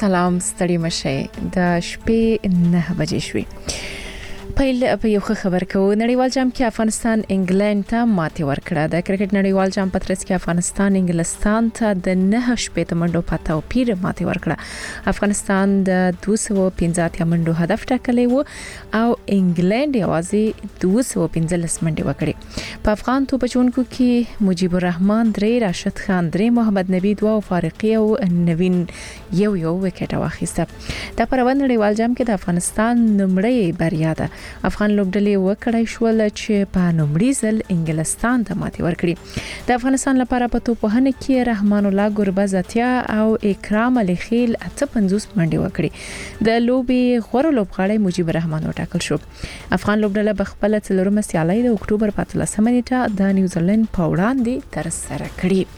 سلام ستړي مشه د شپې 9 بجې شوې. په یو خبر کوو نړیوال جام کې افغانستان انګلند ته ماتې ورکړه. د کرکټ نړیوال جام په ترڅ کې افغانستان انګلستان ته د 9 شپې منډو په توپیر ماتې ورکړه. افغانستان د 215 منډو هدف ټاکلی و او انګلند یوازې 215 منډې وکړې. په افغان توپ چونکو کې مجيب الرحمن 3، راشد خان 3، محمد نبی 2 او فارقي او نوین یو وکټ واخیسته. د پروند نړیوال جام کې د افغانستان نمړی بریا ده. افغان لوبډلې وکړای شول چې په نومړي ځل انګلستان ته ماتې ورکړي. د افغانستان لپاره په توپخانه کې رحمان الله ګربز اتیا او اکرام علي خیل 58 منډې وکړي. د لوبي غوړ لوبغاړی مجيب الرحمن وټاکل شو. افغان لوبډله بخپل څلورمه سیالي د اکتوبر په 13 نیټه د نیوزیلند په وړاندې ترسره کړې.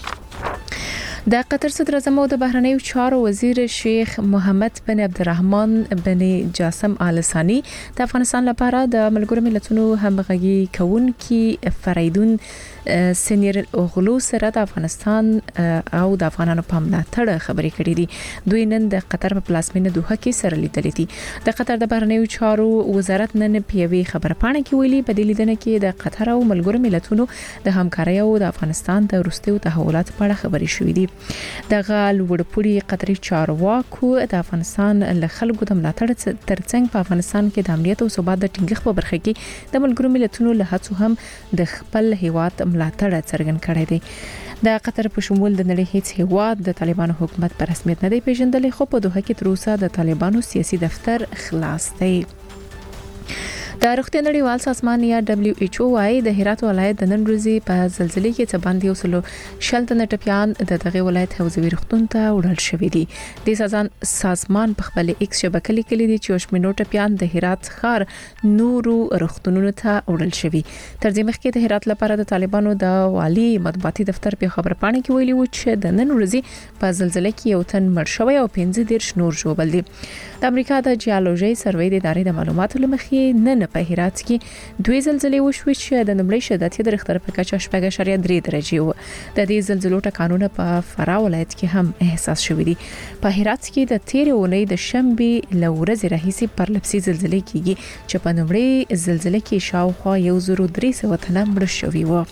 د قطر صدر اعظم او د بهرنیو چارو وزیر شیخ محمد بن عبدالرحمن بن جاسم آل ثانی د افغانستان لپاره د ملګرو ملتونو همغږي کوونکي فریدون سینیر اوغلو سره د افغانستان او د افغانانو په ملاتړ خبرې کړې دي. دوی نن د قطر په پلازمینه دوحه کې سره لیدلې دي. د قطر د بهرنیو چارو وزارت نن په یوې خبر پاڼه کې ویلي په دې لیدنه کې د قطر او ملګرو ملتونو د همکارۍ او د افغانستان د وروستیو تحولاتو په اړه خبرې شوې دي. دغه لوړپوړي قطري چارواکو د افغانستان له خلکو د ملاتړ ترڅنګ په افغانستان کې د امنیت او ثبات د ټینګښت په برخه کې د ملګرو ملتونو له هڅو هم د خپل هیواد ملاتړ څرګند کړی دی. د قطر په شمول د نړۍ هیڅ هیواد د طالبانو حکومت په رسمیت نه دی پیژندل، خو په دوحه کې تر اوسه د طالبانو سیاسي دفتر خلاص دی. د روغتیا نړیوال سازمان یا WHO وايي د هرات ولایت د نن ورځې په زلزلې کې څه باندې وسلو شلتنه ټپيان د دغه ولایت حوزوي روغتون ته وړل شوې دي. د سازمان په خپل ایکس شبکې لیکلي دي چې وشمنو ټپيان د هرات ښار نورو روغتونونو ته وړل شوي. تر دې مخکې د هرات لپاره د طالبانو د والي مطبوعاتي دفتر په خبر پاڼه کې ویلي و چې د نن ورځې په زلزلې کې یو تن مړ شوی او 15 نور ژوبل دي. د امریکا د جیولوژي سروې د ادارې د معلوماتو لمخې نن په هرات کې دوی زلزلې وشوي چې د نمړی شدت د رختر په کچه 8.3 درجه و. د دې زلزلو ټکانونه په فراه ولایت کې هم احساس شوي دي. په هرات کې د 13 اونۍ د شنبه لورځ راهیسي پرلپسي زلزلې کیږي چې په نمړی زلزلې کې شاوخوا 1300 تنه مړ شوي و.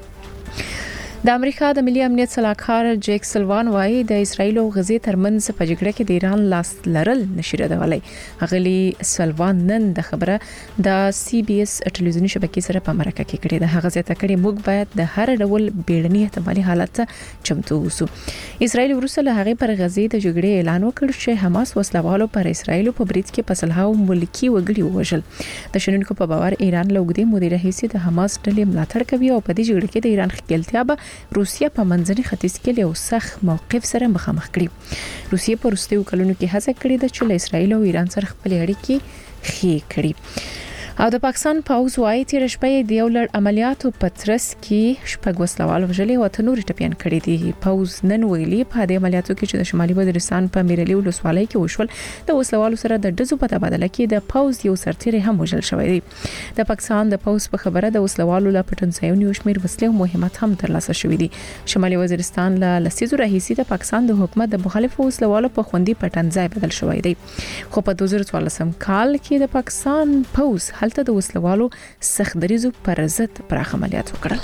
د امریکا د ملي امنیت سلاکار جیک سلوان وايي د اسرایل او غزې ترمنځ په جګړه کې د ایران لاس لرل نشي ردولای. غلي سلوان نن د خبره د CBS ټلویزیونی شبکې سره په مرکه کې کړې ده. هغه ځکه کړي موږ باید د هر ډول بیړني احتمالي حالت ته چمتو اوسو. اسرایل وروسته له هغه پر غزې د جګړې اعلان وکړ چې حماس وسلوالو پر اسرایل په برید کې په سلهاو ملکی وګړي وژل. د شنونکو په باور ایران له وګړي مدیر حیثیت د حماس ډلې ملاتړ کوي او په دې جګړه کې د ایران خپلتیا به روسیه په منځني ختیځ کې له سخت موقف سره مخامخ کړي. روسیه په وروستیو کلونو کې هڅه کړې ده چې له اسرایل او ایران سره خپل اړیکې ښې کړي. او د پاکستان پوز وايي چې رشپې د یو لړ عملیاتو په ترڅ کې شپږ وسلوال وژلي او ته نور ټپيان کړي دي. پوز نن ویلي په دې عملیاتو کې چې د شمالي وزیرستان په میرلی ولسوالۍ کې وشول د وسلوالو سره د دزو په تبادله کې د پوز یو سرتیری هم وژل شوی دی. د پاکستان د پوز په خبره د وسلوالو له پټنځایونو یو شمېر وسلې او مهمات هم ترلاسه شوې دي. شمالي وزیرستان له لسیزو راهیسي د پاکستان د حکومت د مخالفو وسلوالو په خوندي پټنځای بدل شوی دی. خو په 2014 کال کې د پاکستان پوز هلته د وسلوالو سخت دریزو پر ضد پراخ عملیات وکړل.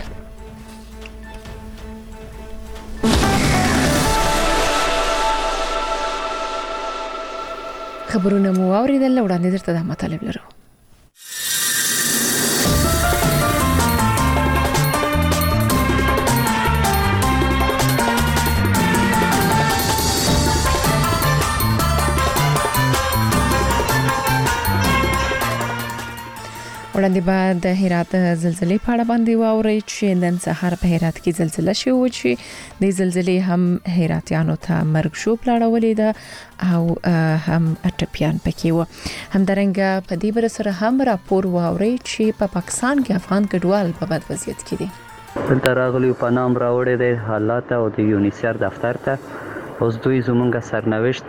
خبرونه مو اوریدل وړاندې درته د مطالب لرو. وړاندې بعد د هرات زلزلې په اړه باندې واوري چې نن سهار په هرات کې زلزلہ شوه چې د زلزلې هم هراتیانو ته مرګ شو پلاړولې ده او هم ټپيان پکې و. همدارنګه په دې بر سره هم راپور واوري چې په پاکستان کې افغان کډوال په بد وضعیت کې دي. دلته راغلي په نام راوړې د حالات او د یونیسر دفتر ته اوس دوی زمونږ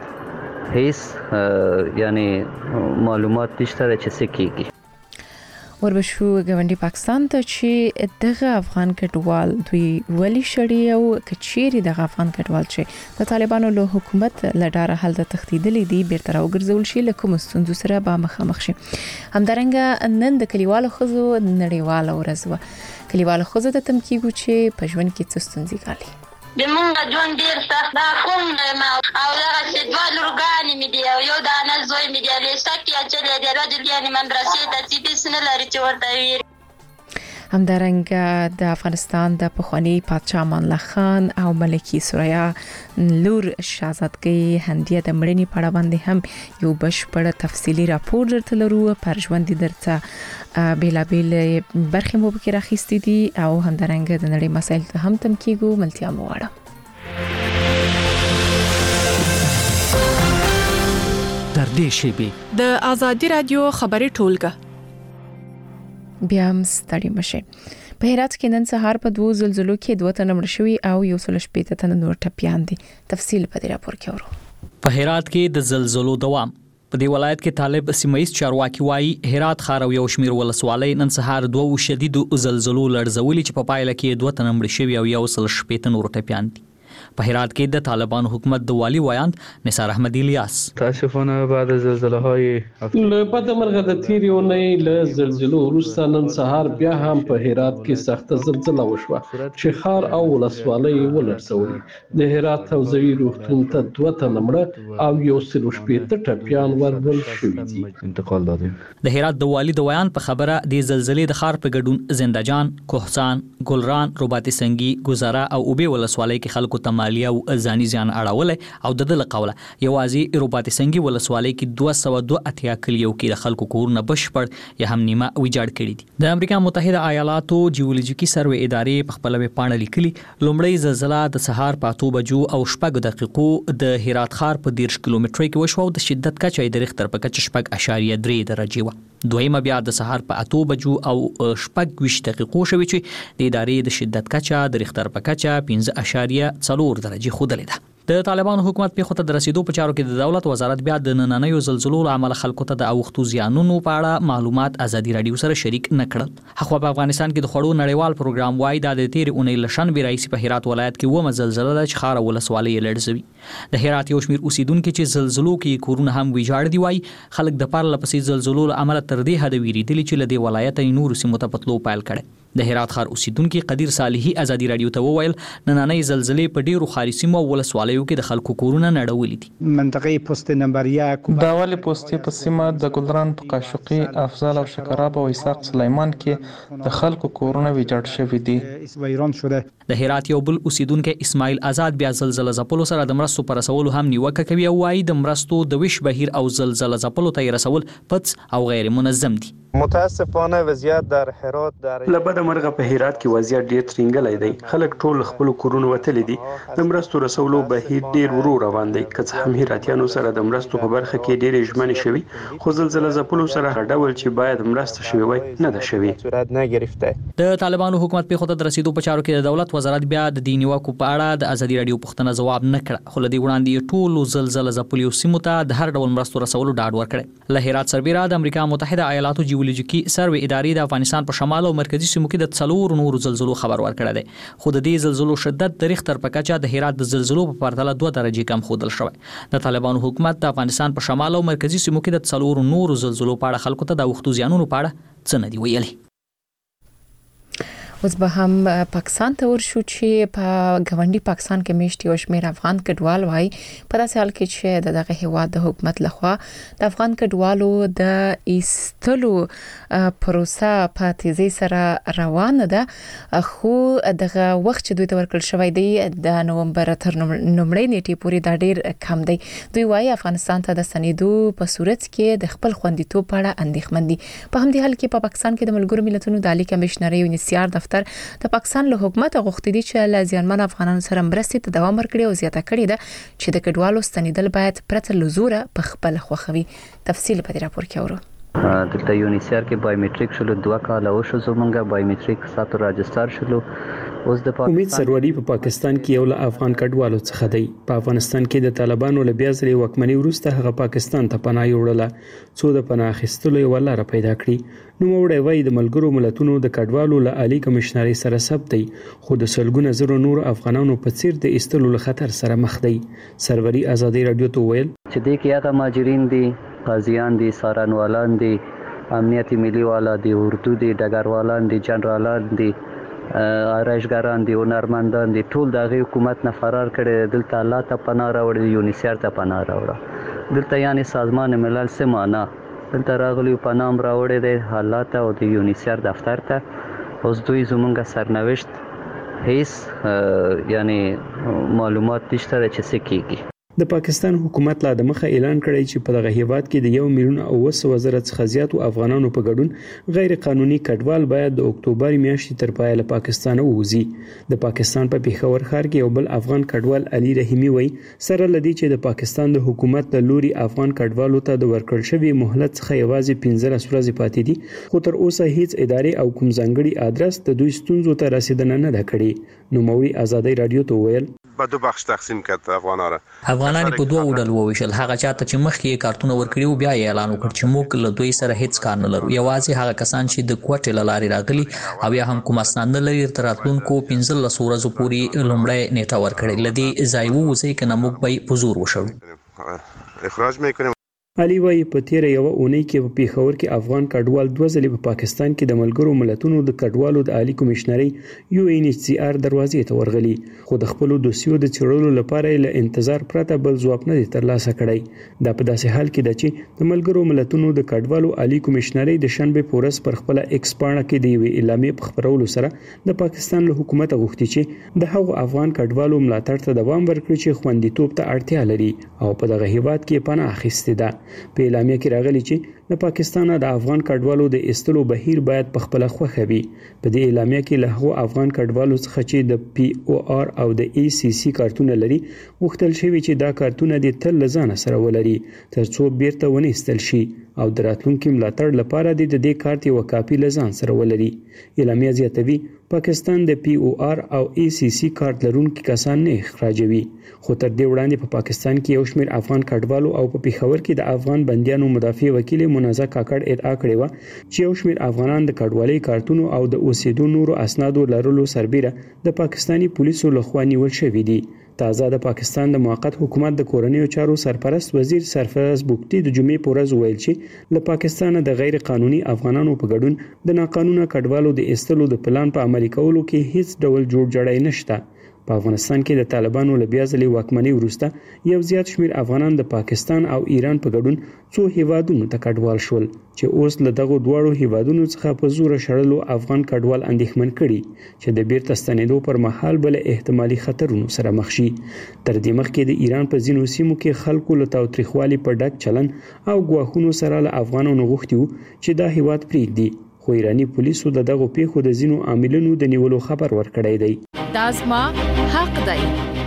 سرنوشت هیڅ یعنی معلومات نشته چې څه کیږي. وربشو ګاونډي پاکستان ته چې دغه افغان کډوال دوی ولی شړی او کچيري دغه افغان کډوال چې د طالبانو له حکومت لډاره حل د تخدیدلې دي بیرته راوګرځول شي لکه مستندو سره به مخامخ شي. همدارنګه نن د کلیوالو خزو نړیواله ورځ و. کلیوالو خزو ته تم کیږي چې په ژوند کې څه ستونزې ګالي. د مونږ ژوند ډیر سخت دا کوم ما او دا چې دوه لورګانې مې دی او یو دا نه زوی مې دی لسکه چې د راجل یعنی مدرسې ته چې بس نه لري چې ورته ویری. همدارنګه د افغانستان د پخوانی پادشاه امان الله خان او ملکه سوریا لور شاهزادګۍ هندیه د مړینې په اړه باندې هم یو بشپړ تفصیلی راپور درته لرو. پر ژوند درته بیلابیل برخې مو پکې راخېستې دي او همدارنګه د نړۍ مسایل ته هم تم کیږو. ملتیا مو واړه در دې شیبه د آزادی رادیو خبري ټولګه بیا هم ستړي مشه. په هرات کې نن سهار په 2 زلزلو کې 2 تنه مړ شوي او 115 تنه نور ټپيان دي. تفصیل په دې راپور کې ورو. په هرات کې د زلزلو دوام. په دې ولایت کې طالب سیمایي چارواکي وایي هرات ښار او یو شمیر ولسوالۍ نن سهار 2 شدید زلزلو لړزولي چې په پایله کې 2 تنه مړ شوي او 115 نور ټپيان دي. په هرات کې د طالبانو حکومت د والی وایاند نثار احمد الیاس تاسفانه بعد زلزله‌های له مرغه د تیریونې له زلزلو وروسته نن سهار بیا هم په هرات کې سخت زلزلہ وشوه چې ښار او ولسوالۍ ولړزولې. د هرات حوزوي روغتون ته 2 تنه مړه او 115 ټپيان ورول شوي دي. انتقال دادي. د هرات د والی د وایاند په خبره د زلزلې د ښار په ګډون زنده‌جان، کوهستان، ګلران، رباط سنگي، گزاره او اوبه ولسوالۍ کې خلکو ته مالی او ځاني ځان اړول او د دل قوله یوازې رباط سنگي ولسوالۍ کې 282 کلیو کې د خلکو کورونه بشپړ یا هم نیمه ویجاړ کړي دي. د امریکا متحده ایالاتو جیولوژیکي سروې ادارې په خپل پاڼه لیکلي لومړی زلزلہ د سهار په 8 بجو او 6 دقیقو د هرات ښار په 10 کیلومتر کې وشو او د شدت کچه د ریختر په کچه 6.3 درجه و. دویمه بیا د سهار په 8 بجو او 6 دقیقو شوی چې د ادارې د شدت کچه د ریختر په کچه 5.4 درجه خودلې ده. د طالبانو حکومت په خطه د رسیدو په چارو کې د دولت وزارت بیا د نننیو زلزلو عمل خلکو ته د اوختو زیانونو په اړه معلومات ازادي رادیو سره شریک نکړل. خو په افغانستان کې د خړو نړیوال پروګرام وای د تیر اونۍ لشن به رئیس په هرات ولایت کې و مزلزله د چخار ولسوالۍ لړزوي. د هرات یو شمیر اوسیدونکو چې زلزلو کې کورونه هم ویجاړ دی وای خلک د پرله پسې زلزلو عمل تر دې حد ویریدل چې لدی ولایت نور سیمو ته پتلو پایل کړي. د هرات ښار اوسیدونکو قدیر صالحي ازادي رادیو ته وویل نننۍ زلزلې په ډیرو خاري سیمو ولسوالیو کې د خلکو کورونه نړولې دي. منطقه پوسټ نمبر 1 دا ولې پوسټ په سیمه د ګلران په قاشقي افضل او شکراب او اسحاق سلیمان کې د خلکو کورونه ویجاړ شوي دي. ویران شده. د هرات یو بل اوسیدونکو اسماعیل آزاد بیا زلزلہ ځپلو سره د مرستو پر رسولو هم نیوکه کوي او وايي د مرستو د ویش بهیر او زلزلہ ځپلو ته رسول پڅ او غیر منظم دي. متاسفانه وضعیت در هرات لبد مرغه په هرات کې وضعیت ډیر ترنګلای دی. خلک ټول خپل کورونه وتل دي. د مرستو رسولو بهیر ډیر ورو روان دی. که هم هراتیانو سره د مرستو په برخه کې ډیر ژمنه شوی خو زلزلہ ځپلو سره ډول چې باید مرسته شوی وای نه ده شوی. صورت نگرفته. د طالبانو حکومت په خطه د رسیدو په چارو کې د دولت وزارت بیا د دیني واکو په اړه د ازادي رادیو پوښتنه ځواب نه کړ خو لدی وړاندې ټول زلزلہ ځپلو سیمو ته د هر ډول مرستو رسولو ډاډ ورکړ. له هرات سربیره د امریکا متحده ایالاتو جیولوژیکي سروې ادارې د افغانستان په شمال او مرکزی سیمو کې د 4 نور زلزلو خبر ورکړی دی. خو د دې زلزلو شدت د ریختر په کچه د هرات د زلزلو په پرتله 2 درجه کم ښودل شوی. د طالبانو حکومت د افغانستان په شمال او مرکزی سیمو کې د 4 نور زلزلو په اړه خلکو ته د وختو زیانونو په اړه څه نه دی ویلي. اوس به هم پاکستان ته ورشو چې په ګاونډي پاکستان کې میشتي او شمیر افغان کډوال وای په داسې حال کې چې دغه هیواد د حکومت لخوا د افغان کډوالو د ایستلو پروسه په تیزی سره روانه ده خو دغه وخت چې دوی ته ورکړل شوی دی د نومبر تر نومړۍ نیټې پورې دا ډیر کم دی. دوی وای افغانستان ته د سنیدو په صورت کې د خپل خوندیتوب په اړه اندېښمن دي. په همدې حال کې په پاکستان کې د ملګرو ملتونو د عالی کمشنري یونیسیار د پاکستان له حکومت غوښتي دي چې له ځانمن افغانانو سره مرستې ته دوام ورکړي او زیاته کړي ده چې د کډوالو ستنیدل باید پرته له زوره په خپل خوښوي. تفصیل په دې راپور کې اورو. دلته یونیسیر کې بایومټریک شلو 2 کال وشو زمونږه بایومټریک ساتو راجستر شلو. اوس د امید سروري په پاکستان کې یو له افغان کډوالو څخه دی. په افغانستان کې د طالبانو له بیا ځلې واکمنۍ وروسته هغه پاکستان ته پناه یوړله څو د پناه اخیستلو یو لار پیدا کړي. نو موړی وای د ملګرو ملتونو د کډوالو له عالی کمشنري سره ثبت دی خو د سلګونه زرو نور افغانانو په څیر د ایستلو له خطر سره مخ دی. سروري ازادي رادیو ته ویل چې د کې هغه ماجرین دي، قاضیان دي، سارنوالان دي، امنیتي ملي والا دي، اردو دي، ډګروالان دي، جنرالان دي، آرایشګران دي، هنرمندان دي، ټول دغه حکومت نه فرار کړي. دلته الله ته پناه راوړي، یونیسیر ته پناه راوړه. دلته یعنی سازمان ملل سمانه دلته راغلی پناه راوړي د حالات او د یونیسیر دفتر ته. اوس دوی زمونږه سرنوشت هیڅ یعنی معلومات نشته چې څه کیږي. د پاکستان حکومت لا د مخه اعلان کړی چې په دغه هیواد کې د 1,900,000 څخه زیات افغانانو په ګډون غیر قانوني کډوال باید د اکتوبر میاشتې تر پایه له پاکستان ووځي. د پاکستان په پیښور ښار کې یو بل افغان کډوال علي رحیمی وای سره لدی چې د پاکستان د حکومت د لوري افغان کډوالو ته د ورکړل شوی مهلت څخه یوازې 15 ورځې پاتې دي خو تر اوسه هیڅ ادارې او کوم ځانګړي ادرس د دوی ستونزو ته رسیدنه نه ده کړې. نو موري ازادي رادیو ته ویل په دوه بخش تقسیم کړه افغانان په دوه وډل وویشل. هغه چاته چې مخکې کارتونه ورکړي بیا اعلان وکړ چې موږ له دوی سره هیڅ کار نه لرو. یوازې هغه کسان چې د کوټې لارې راغلي او یا هم کوم اسناد نه لري تر راتلونکو 15 ورځې پورې لومړی نیټه ورکړي. لدی ځای ووځي کنه موږ به په زور وشړو. اخراج میکنیم. علي وای په تیر یو اونۍ کې په پیښور کې افغان کډوال 2 ځلې په پاکستان کې د ملګرو ملتونو د کډوالو د عالی کمشنري UNHCR دروازې ته ورغلي خو د خپل دوسیو د چړلو لپاره له انتظار پرته بل ځواب نه ترلاسه کړی. دا په داسې حال کې ده چې د ملګرو ملتونو د کډوالو عالی کمشنري د شنبه پورس پر خپل ایکس پاڼه کې د یوې اعلامیې په خبرولو سره د پاکستان له حکومت غوښتي چې د هغو افغان کډوالو ملاتړ ته دوام ورکړي چې خوندیتوب ته اړتیا لري او په دغه هیواد کې پناه اخیستې ده. په اعلامیه کې راغلي چې د پاکستان د افغان کډوالو د ایستلو بهیر باید په خپل خوخه وي. په دې اعلامیه کې له هغو افغان کډوالو څخه چې د POR او د ACC کارتونه لري غوښتل شوی چې دا کارتونه د تل لزان سره ولري ترڅو بیرته ونیستل شي او د راتلونکي ملاتړ لپاره د دې کارت یو کاپی لزان سره ولري. اعلامیه زیاتوي پاکستان د POR او ACC کارت لرونکي کسان نه اخراجوي خو تر دې وړاندې په پاکستان کې یو شمېر افغان کډوالو او په پیښور کې د افغان بندیانو مدافع وکیل منازع کاکړ ادعا کړې و چې یو شمېر افغانان د کډوالۍ کارتونو او د اوسېدو نورو اسنادو لرلو سربېره د پاکستاني پولیسو لخوا نیول شوي دي. تازه د پاکستان د موقت حکومت د کورنیو چارو سرپرست وزیر سرفراز بوکتی د جمعې په ورځ ویل چې له پاکستان د غیر قانوني افغانانو په ګډون د ناقانونه کډوالو د ایستلو د پلان په عملي کولو کې هیڅ ډول جوړجاړی نشته. په افغانستان کې د طالبانو له بیا ځلې واکمنۍ وروسته یو زیات شمېر افغانان د پاکستان او ایران په ګډون څو هیوادونو ته کډوال شول چې اوس له دغه دواړو هیوادونو څخه په زور شړلو افغان کډوال اندېښمن کړي چې د بیرته ستنېدو پر مهال بل احتمالي خطرونو سره مخ شي. تر دې مخکې د ایران په ځینو سیمو کې خلکو له تاوتریخوالي په ډک چلن او ګواښونو سره له افغانانو غوښتي وو چې دا هیواد پرېږدي خو ایرانی پولیسو د دغه پیښو د ځینو عاملینو د نیولو خبر ورکړی دی. دا زما حق دی.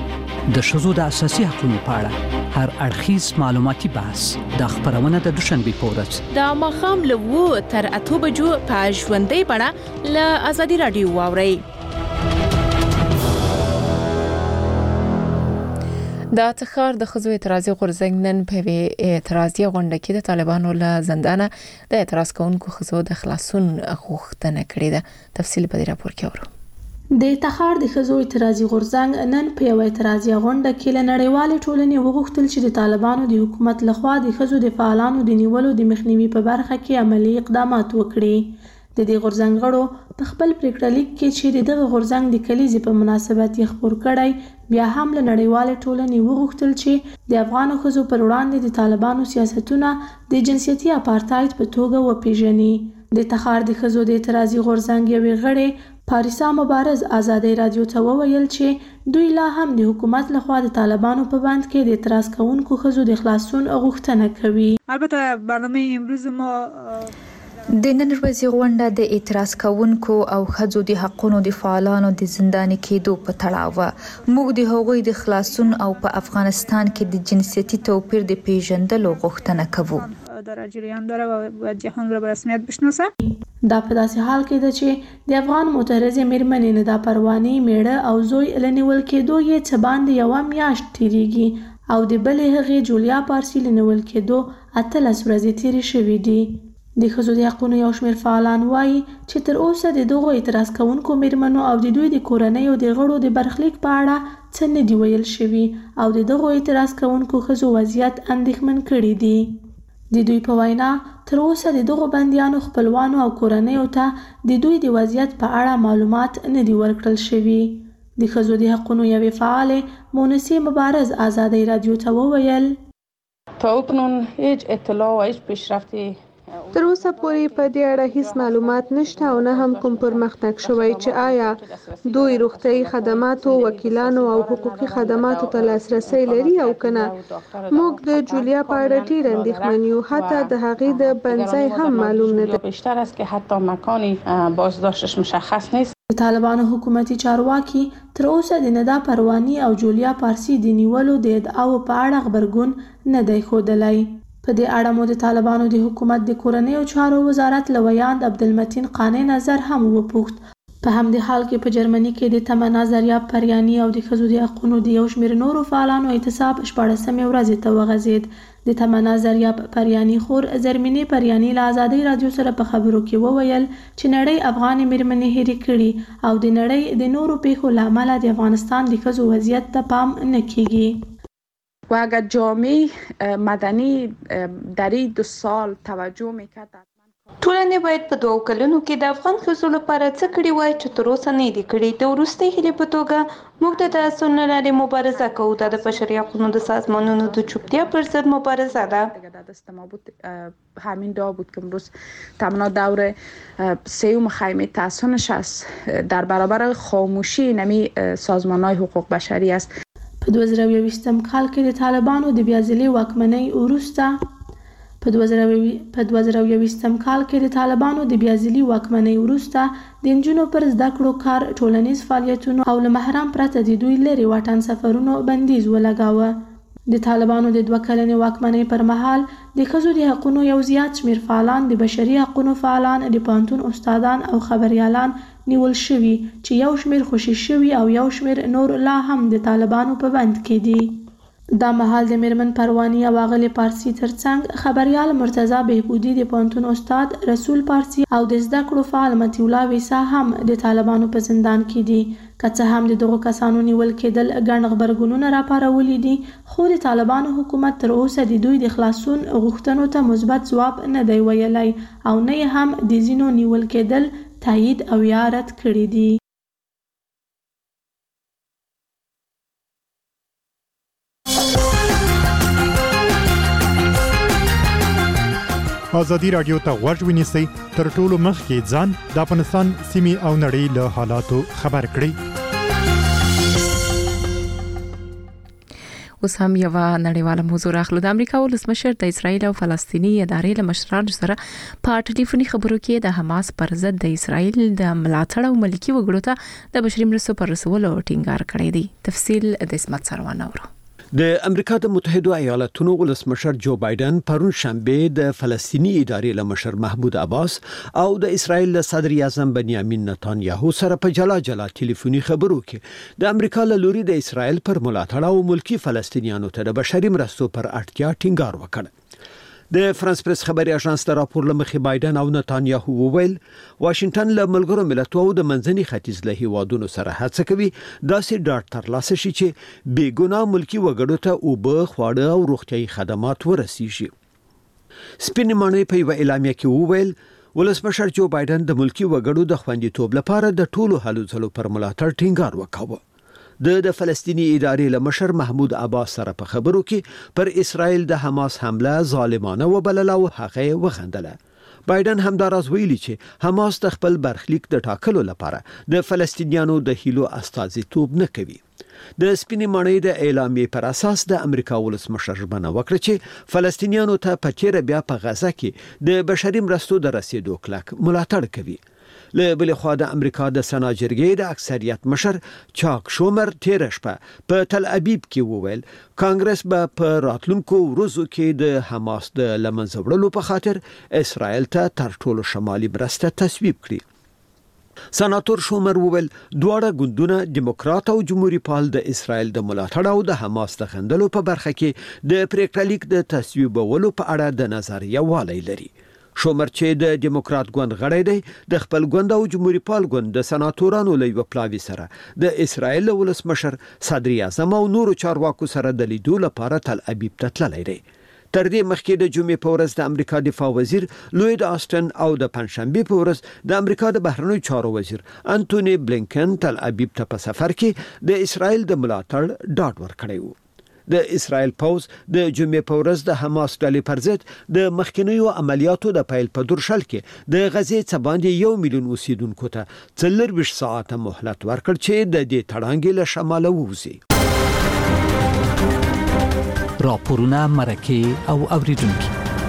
د ښځو د اساسي حقوقو په اړه هر اړخیز معلوماتي بحث د خبرونه د دوشنبه په ورځ د ماښام له 2 تر 8 بجو په ژوندۍ بڼه له ازادي رادیو واورئ. د تخار د خزو اعتراضي غورځنګ نن په اعتراضي غونډه کې د طالبانو له زندانه د اعتراض کوونکو خزو د خلاصون غوښتنه کړې ده. تفصیل په دې راپور کې اورو. د تخار د خزو اعتراضي غورځنګ نن په یو اعتراضي غونډه کې له نړیوالې ټولنې وغوښتل چې د طالبانو د حکومت لخوا د خزو د فعالانو د نیولو د مخنیوي په برخه کې عملی اقدامات وکړي. د دې غورځنګ غړو په خپل پریکړه لیک کې چې دغه غورځنګ د کلیزې په مناسبت یې خبر کړی بیا هم له نړیوالې ټولنې وغوښتل چې د افغان خزو پر وړاندې د طالبانو سیاستونه د جنسیتي اپارټایډ په توګه وپیژني. د تخار د خزو د اعتراضي غورځنګ یوې غړې پاریسا مبارز ازادي رادیو ته وویل چې دوی لا هم د حکومت لخوا د طالبانو په بند کې د اعتراض کوونکو خزو د خلاصون غوښتنه کوي. البته برنامه امروز ما د نن ورځې غونډه د اعتراض کوونکو او خزو د حقوقو د فعالانو د زنداني کېدو په تړاو موږ د هغوی د خلاصون او په افغانستان کې د جنسیتي توپیر د پیژندلو غوښتنه کوو. داره، جریان داره و جهان را به رسمیت بشناسه. دا په داسې حال کې ده چې د افغان معترضې میرمنې ندا پروانې میړه او زوی لنیول کېدو یې څه باندې یوه میاشت تیریږي او د بلې هغې جولیا پارسي لنیول کېدو 18 ورځې تیرې شوې دي. د ښځو د حقونو یو شمېر فعالان وایي چې تر اوسه د دغو اعتراض کوونکو میرمنو او د دوی د کورنیو د غړو د برخلیک په اړه څه نه دي ویل شوي او د دغو اعتراض کوونکو ښځو وضعیت اندېښمن کړي دي. د دوی په وینا تر اوسه د دغو بندیانو خپلوانو او کورنیو ته د دوی د وضعیت په اړه معلومات نه دي ورکړل شوي. د ښځو د حقونو یوې فعالې مونسې مبارز آزادۍ رادیو ته وویل تا اکنون هیچ اطلاع و هیچ پیشرفتی تر اوسه پورې په دې اړه هیڅ معلومات نشته او نه هم کوم پرمختګ شوی چې آیا دوی روغتیايي خدماتو، وکیلانو او حقوقي خدماتو ته لاسرسی لري او کنه. موږ د جولیا په اړه ډېر اندېښمن یو، حتی د هغې د بندځای هم معلوم نه ده. بیشتر است که حتی مکان بازداشتش مشخص نیست. د طالبانو حکومتي چارواکي تر اوسه د ندا پرواني او جولیا پارسي د نیولو د ادعاو په اړه خبرګون نه دی ښودلی. په دې اړه مو د طالبانو د حکومت د کورنیو چارو وزارت له ویاند عبدالمتین قانع نظر هم وپوښت. په همدې حال کې په جرمني کې د تمنا زریاب پریاني او د ښځو د حقونو د یو شمېر نورو فعالانو اعتصاب 14 ورځې ته وغځېد. د تمنا زریاب پریاني خور زرمینې پریاني له آزادۍ رادیو سره په خبرو کې وویل چې نړۍ افغانې میرمنې هېرې کړي او د نړۍ د نورو پیښو له امله د افغانستان د ښځو وضعیت ته پام نه کیږي. و اگر جامعه مدنی در این 2 سال توجه میکرد ټولنې باید په 2 کلونو کې د افغان ښځو لپاره څه کړي وای چې تر اوسه نه دي کړي. د وروستۍ هیلې په توګه موږ د تعصب نه لرې مبارزه کوو. دا د بشري حقوقو د سازمانونو د چوپتیا پر ضد مبارزه ده. همین دعا بود که امروز تمنا دور 3 خیمه تحسنش است در برابر خاموشی نمی سازمان‌های حقوق بشری است. په 2020 کال کې د طالبانو د بیازلي واکمنۍ وروسته د نجونو پر زده کړو کار، ټولنیز فعالیتونو او له محرم پرته د دوی لرې واټن سفرونو بندیز ولګاوه. د طالبانو د 2 کلنې واکمنۍ پر مهال د ښځو د حقونو یو زیات شمېر فعالان، د بشري حقونو فعالان، د پوهنتون استادان او خبریالان نیول شوي چې یو شمېر خوشي شوي او یو شمېر نور لا هم د طالبانو په بند کې دي. دا مهال د میرمن پرواني او اغلې پارسي ترڅنګ خبریال مرتضی بهبودي، د پوهنتون استاد رسول پارسي او د زده کړو فعال مطیع الله ویسا هم د طالبانو په زندان کې دي. که څه هم د دغو کسانو نیول کېدل ګڼ غبرګونونه راپارولي دي، خو د طالبانو حکومت تر اوسه د دوی د خلاصون غوښتنو ته مثبت ځواب نه دی ویلی او نه یې هم د ځینو نیول کېدل تایید او یا رد کړي دي. ازادي رادیو ته غوږ ونیسئ، تر ټولو مخکې ځان د افغانستان سیمې او نړۍ له حالاتو خبر کړئ. اوس هم یو نړیواله موضوع راخلو. د امریکا ولسمشر د اسرایل او فلسطینی ادارې له مشرانو سره په ټلیفوني خبرو کې د حماس پر ضد د اسرایل د ملاتړ او ملکی وګړو ته د بشري مرستو پر رسولو ټینګار کړی دی. تفصیل د اسمت سروان اورو. د امریکا د متحده ایالاتونو ولسمشر جو بایدن پرون شنبه د فلسطینی ادارې له مشر محمود عباس او د اسرایل له صدر اعظم بنیامین نتانیاهو سره په جلا جلا ټلیفوني خبرو کې د امریکا له لوري د اسرایل پر ملاتړ او ملکی فلسطینیانو ته د بشري مرستو پر اړتیا ټینګار وکړ. د فرانس پریس خبري اژانس د راپور لمخې بایدن او نتانیاهو وویل واشنگټن له ملګرو ملتونو او د منځني ختیځ له هیوادونو سره هڅه کوي داسې ډاډ ترلاسه شي چې بیګناه ملکی وګړو ته اوبه، خواړه او روغتيایي خدمات ورسیږي. سپین مانوي په یو اعلامیه کې وویل ولسمشر جو بایدن د ملکی وګړو د خوندیتوب لپاره د ټولو هلو ځلو پر ملاتړ ټینګار وکاوه. د فلسطینی ادارې له مشر محمود عباس سره په خبرو کې پر اسرائیل د حماس حمله ظالمانه وبلله او هغه وغندله. بایدن همداراز ویلي چې حماس د خپل برخلیک د ټاکلو لپاره د فلسطینیانو د هیلو استازیتوب نه کوي. د سپینې ماڼۍ د اعلامیې پر اساس د امریکا ولسمشر ژمنه وکړه چې فلسطینیانو ته په تیر بیا په غزه کې د بشري مرستو د رسیدو کلک ملاتړ کوي. له بل خوا د امریکا د سنا جرګې د اکثریت مشر چاک شومر تیر شپه په تل ابیب کې وویل کانګرس به په راتلونکو ورځو کې د حماس د لمنځه وړلو په خاطر اسرائیل ته تر ټولو شمالي مرسته تصویب کړي. سناتور شومر وویل دواړه ګوندونه دیموکرات او جمهوریت پال د اسرائیل د ملاتړ او د حماس د خندلو په برخه کې د پریکړه لیک د تصویبولو په اړه د نظر یووالی لري. شومر چې د دیموکرات ګوند غړی دی د خپل ګوند او جمهوریت پال ګوند د سناتورانو له یو پلاوي سره د اسرائیل ولسمشر صدر اعظم او نورو چارواکو سره د لیدو لپاره تل ابیب ته تللی دی. تر دې مخکې د جمعې په ورځ د امریکا دفاع وزیر لوید آستن او د پنځشنبه په ورځ د امریکا د بهرنیو چارو وزیر انټونی بلینکن تل ابیب ته په سفر کې د اسرائیل د ملاتړ ډاډ ورکړی و. د اسرائیل پوز د جمعې په ورځ د حماس ډلې پر ضد د مخکینیو عملیاتو د پیل په درشل کې د غزې څخه باندې 1 میلیون اوسیدونکو ته 24 ساعته مهلت ورکړ چې د دې تړانګې له شماله ووځي. راپورونه مرکه او اوریدونکو.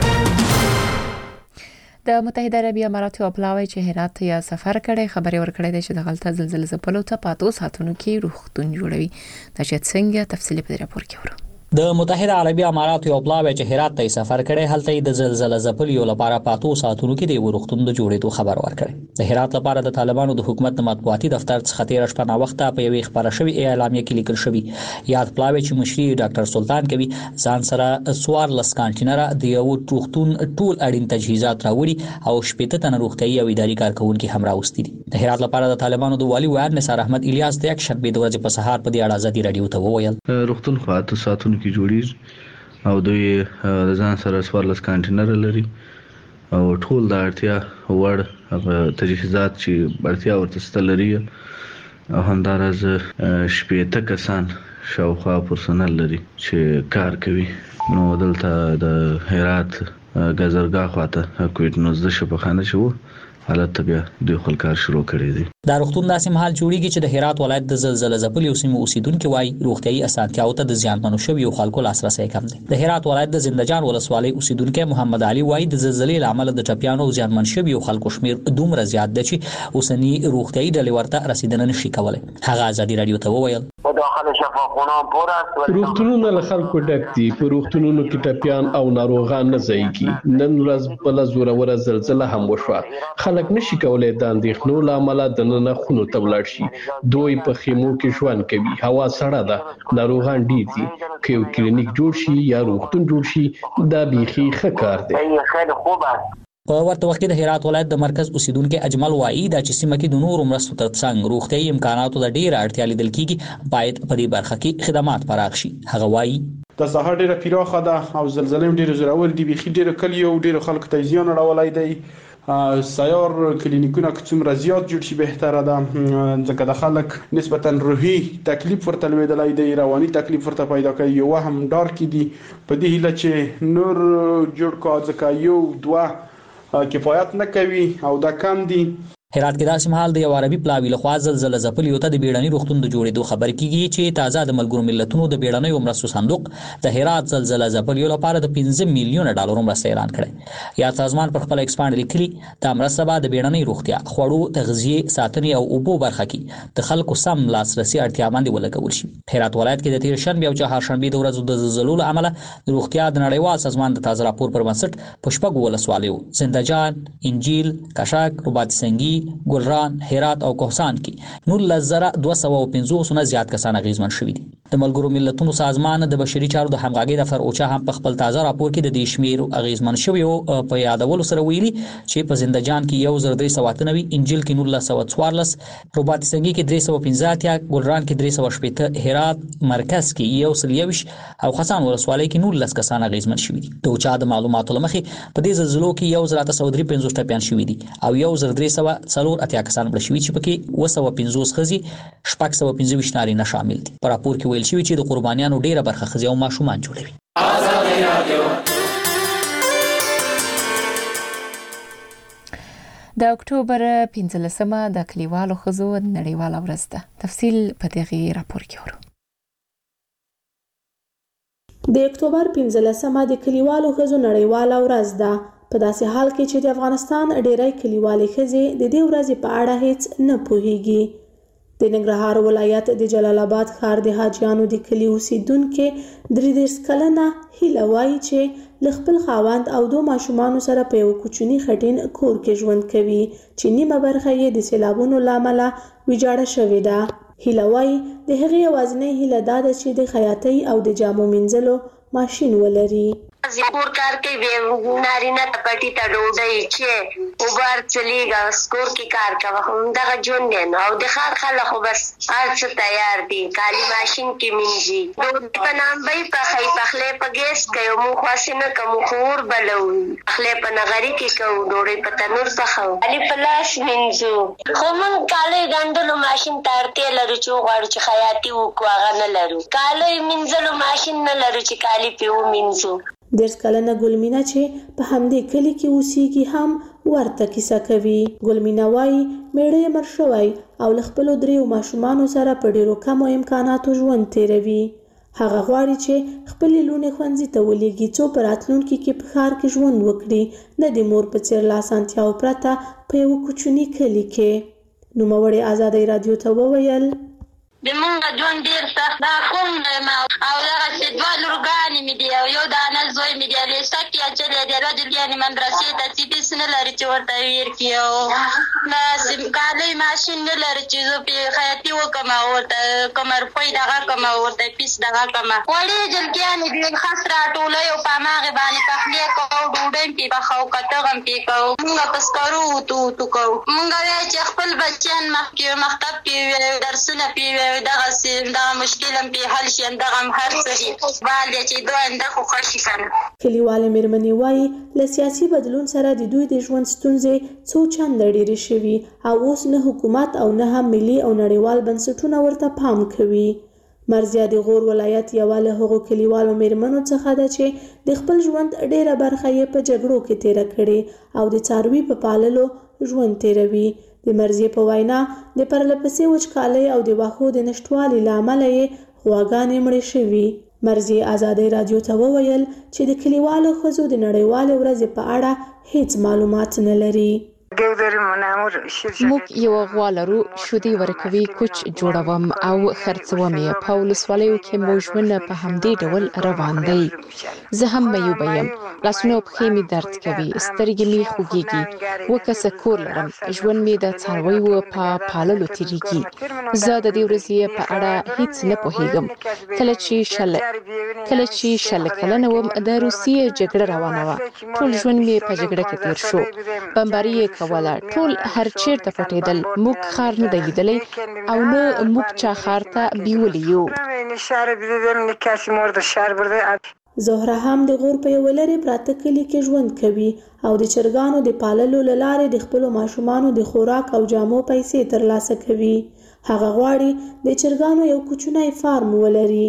د متحده عربی اماراتو پلاوی چې هرات ته سفر کړي خبري ورکړي د چې د غلطه زلزلې ځپلو ته پاتو ساتونکو کې روغتون جوړوي. د چې څنګه تفصیلی په راپور کې ورو. د متحده عربی اماراتو پلاوی چې هرات ته سفر کړي هلته د زلزلې ځپلو لپاره پاتو ساتونکو کې د روغتون د جوړېدو خبر ورکړي. د هرات لپاره د طالبانو د حکومت د مطبوعاتي دفتر څخه 13 شپه وخت په یوې خبره شوی اعلامیه کې لیکل شوی یاد پلاوی چې مشري ډاکټر سلطان کوي ځان سره 14 کانټینر د یو روغتون ټول اړین تجهیزات راوړي او شپږ تنه روغتي او اداري کارکونکو هم راوستي دي. د هرات لپاره د طالبانو د والی وزیر نثار احمد الیاس د یک شنبه د ورځې په سهار په دې اړه ازادي رادیو ته وویل روغتون خاطر ساتونکو جوړیږي او دوی ځان سره 14 کانټینر لري او ټول د اړتیا وړ تجهیزات چې اړتیا ورته ستل لري او همدارز شپږ کسان شاوخوا پرسنل لري چې کار کوي. نو دلته د هرات غزرګاه خواته کووډ 19 شپخانه شو حالت بیا د خپل کار شروع کړی دی. دا روغتون داسې مهال جوړیږي چې د هرات ولایت د زلزلې ځپلو سیمو اوسیدونکو وايي روغتيایي اسانتیاو ته د زیانمنو شویو خلکو لاسرسي کم دی. د هرات ولایت د زندهجان ولسوالۍ اوسیدونکو محمد علي وايي د زلزلې لامل د ټپیانو او زیانمن شویو خلکو شمیر دومره زیات دی چې اوسنی روغتيایي ډلې ورته رسیدنه نشي کولای. هغه ازادي رادیو ته وویل روغتونونه له خلکو ډک دي. په روغتونونو کې ټپیان او ناروغان نه ځایږي. نن ورځ بل زوره زلزلہ هم وشوه. خلک نشي کولای د اندېښنو له امله د نن خونو ته ولاړ شي. دوی په خیمو کې ژوند کوي. هوا سړه ده. ناروغان ډیر دي. که یو کلینیک جوړ شي یا روغتون جوړ شي دا بیخي ښه کار دی. په ورته وخت کې د هرات ولایت د مرکز اوسیدونکو اجمل وايي د سیمه کې د نورو مرستو ترڅنګ روغتيایي امکاناتو د ډیره اړتیا لیدل کیږي باید په دې برخه کې خدمات پراخ شي. هغه وايي د ساحه ډیره پیراخه ده او زلزلې ډیره زورور دي. بيخي ډیره کلیو ډیره خلکو ته زیان راولای دی. سیار کلینیکونه که څومره زیات جوړ شي بهتره ده ځکه د خلک نسبتا روحي تکلیف ورته لویدلای دی رواني تکلیف ورته پیدا کوي. یو هم ډار کې دي په دې هیله چې نور جوړ کا ځکه یو دوه کفایت نه کوي او دا کم دي. هرات کې داسې مهال د یو عربي پلاوی لخوا زلزلې ځپلو ته د بیړني روغتون د جوړېدو خبر کیږي چې تازه د ملګرو ملتونو د بیړنیو مرستو صندوق د هرات زلزلې ځپلو لپاره د 15 میلیون ډالر مرسته اعلان کړه. یا سازمان پر خپل ایکسپاند لیکلي د مرسته به د بیړنۍ روغتیا خوړو تغذیه ساتنې او اوبو برخه کې د خلکو سم لاسرسي اړتیا باندې ولګول شي. هرات ولایت کې د تیر شنبه او چهارشنبه د ورځو د زلزلو له امله د روغتیا د نړیوال سازمان د تازه راپور پر بنسټ په شپږ ولسوالیو زندهجان، انجیل، کشک، رباط سنگی، ګلران، هرات او کوهستان کې 19250 نه زیات کسان اغیزمن شوي دي. د ملګرو ملتونو سازمان د بشري چارو د همغږي دفتر اوچا هم په خپل تازه راپور کې د دې شمیر اغیزمن شوی او په یادولو سره ویلي چې په زندهجان کې 1398، انجیل کې 1914، رباط سنگی کې 315، ګلران کې 318، هرات مرکز کې 121 او خسان ولسوالۍ کې 19 کسان اغیزمن شوي دي. د اوچا د معلوماتو لمخې په دې زلزلو کې 1353 ټپیان شوي دي او 1304 اتیا کسان مړ شوي چې پکې 250 ښځې 625 نارینه شامل دي. په راپور کې ویل شوی چې د قربانیانو ډیره برخه ښځې او ماشومان جوړوي. د اکتوبر 15مه د کلیوالو ښځو نړیواله ورځ ده. تفصیل په دغه راپور کې ورو. د اکتوبر 15مه د کلیوالو ښځو نړیواله ورځ ده. په داسې حال کې چې د افغانستان ډېری کلیوالې ښځې د دې ورځې په اړه هیڅ نه پوهیږي. د ننګرهار ولایت د جلال آباد ښار د حاجیانو د کلي اوسیدونکې 33 کلنه هیله وایي چې له خپل خاوند او 2 ماشومانو سره په یو کوچني خټین کور کې ژوند کوي چې نیمه برخه یې د سیلابونو له امله ویجاړه شوې ده. هیله وایي د هغې یوازینۍ هیله دا ده چې د خیاطۍ او د جامو مینځلو ماشین ولري. کور کار کوي نارینه ته پټي ته ډوډۍ چې اوبر چلیږي سکور کې کار کوي دغه ژوند دی نو او د ښار خلک خو بس هر څه تیار دي کالي ماشین کې مینځي ډوډۍ په نام به پخې پخلې په ګیس کوي مو خاصه نه کوم خور بلو پخلې په نغري کې کوي ډوډۍ په تنور پخو علي پلاس مینځو خو مون کالي ګندلو ماشین تارته لرو چې غواړو چې خیاطي وکړو هغه نه لرو کالي مینځلو ماشین نه لرو چې کالي پیو مینځو. 10 کلنه ګلمینا چې په همدې کلي کې اوسېږي هم ورته کیسه کوي. ګلمینا وایي میړه یې مړ شوی او له خپلو 3 ماشومانو سره په ډېرو کمو امکاناتو ژوند تیروي. هغه غواړي چې خپلې لوڼې ښوونځي ته ولېږي څو په راتلونکي کې په ښار کې ژوند وکړي نه د مور په څېر له اسانتیاوو پرته په یوه کوچني کلي کې. نوموړې ازادۍ راډیو ته وویل د مونږ ژوند ډېر سخت دا کوم او دغسې 2 لورګانې مې دي او یو دانه زوی مې دی لیسه کې اچولی دی رجل یعنې مدرسې ته ځي فیس نه لري چې ورته ویر کړي او کالۍ ماشین نه لري چې زه پرې خیاطي وکړم او ورته کومه روپۍ دغه کړم او ورته فیس دغه کړم وړې جلکیانې دي خس راټولوي او په هماغې باندې پخلې کوو ډوډۍ مې پرې پخوو کتغ هم پرې کوو مونږ په سکرو وتو کوو مونږ وایو چې خپل بچیان مخکې مکتب کې درسونه پرې دغه مشکل هم پرې حل شي همدغه هم هر څه دي بال دی چې دوی انده خو ښه شي که نه. کلیوالې مېرمنې وایي له سیاسي بدلون سره د دوی د ژوند ستونزې څو چنده ډېرې شوي او اوس نه حکومت او نه هم ملي او نړیوال بنسټونه ورته پام کوي. مرزیه د غور ولایت یوه له هغو کلیوالو مېرمنو څخه ده چې د خپل ژوند ډېره برخه یې په جګړو کې تېره کړې او د څاروي په پاللو ژوند تېروي. د مرزیې په وینا د پرلهپسې وچکالۍ او د واښو د نشتوالي له امله یې غواګانې مړې شوي. مرزیې ازادۍ راډیو ته وویل چې د کلیوالو ښځو د نړیوالې ورځې په اړه هیڅ معلومات نه لري. موږ یو غوا لرو شودې ورکوي کوچ جوړوم او خرڅوم یې په ولسوالیو کې مو ژوند په همدې ډول روان دی. زه هم میوبه یم لاسونه او پښې مې درد کوي سترګې مې خوږیږي 2 کسه کور لرم ژوند مې د څارویو په پاللو تیریږي. زه د دې ورځې په اړه هیڅ نه پوهیږم. کله چې شل کلنه وم د روسیې جګړه روانه وه ټول ژوند مې په جګړه کې تیر شو بمباري یې کوله ټول هر چیرته پټېدل موږ ښار نه دی لیدلی او نه موږ چا ښار ته بیولي یو. زهره هم د غور په یوه لرې پراته کلي کې ژوند کوي او د چرګانو د پاللو له لارې د خپلو ماشومانو د خوراک او جامو پیسې ترلاسه کوي. هغه غواړي د چرګانو یو کوچنی فارم ولري.